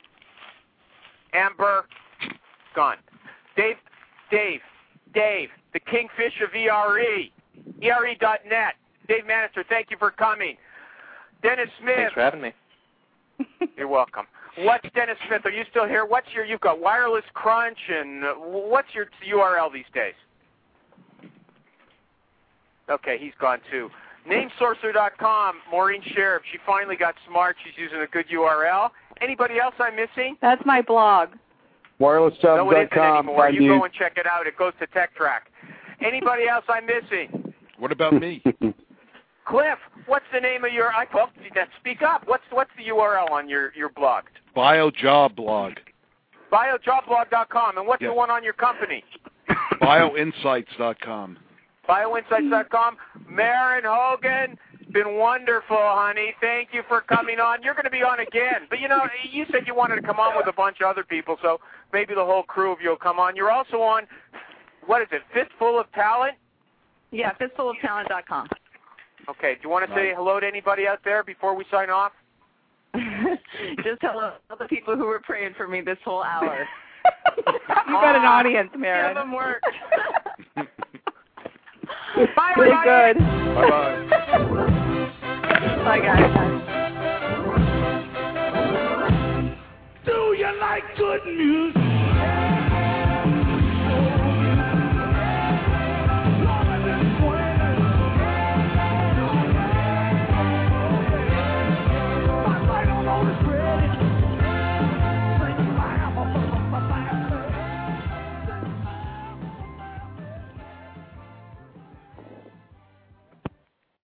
Amber, gone. Dave, the Kingfish of ERE, ERE.net. Dave Manister, thank you for coming. Dennis Smith. Thanks for having me. You're welcome. What's Dennis Smith? Are you still here? You've got Wireless Crunch, and what's your URL these days? Okay, he's gone too. Namesourcer.com, Maureen Sheriff. She finally got smart. She's using a good URL. Anybody else I'm missing? That's my blog. Wirelessjob.com. No, it isn't anymore. You go and check it out. It goes to TechTrack. Anybody else I'm missing? What about me? Cliff, what's the name of your? Speak up. What's the URL on your blog? BioJob blog. BioJobblog.com. And what's the one on your company? BioInsights.com. BioInsights.com. Marin Hogan, Been wonderful, honey. Thank you for coming on. You're going to be on again. But, you said you wanted to come on with a bunch of other people, so maybe the whole crew of you will come on. You're also on, what is it, Fistful of Talent? Yeah, fistfuloftalent.com. Okay. Do you want to say hello to anybody out there before we sign off? Just hello to the people who were praying for me this whole hour. You got an audience, Maren. Give them work. Bye, Pretty everybody. good. Bye-bye. Bye, guys. Do you like good music?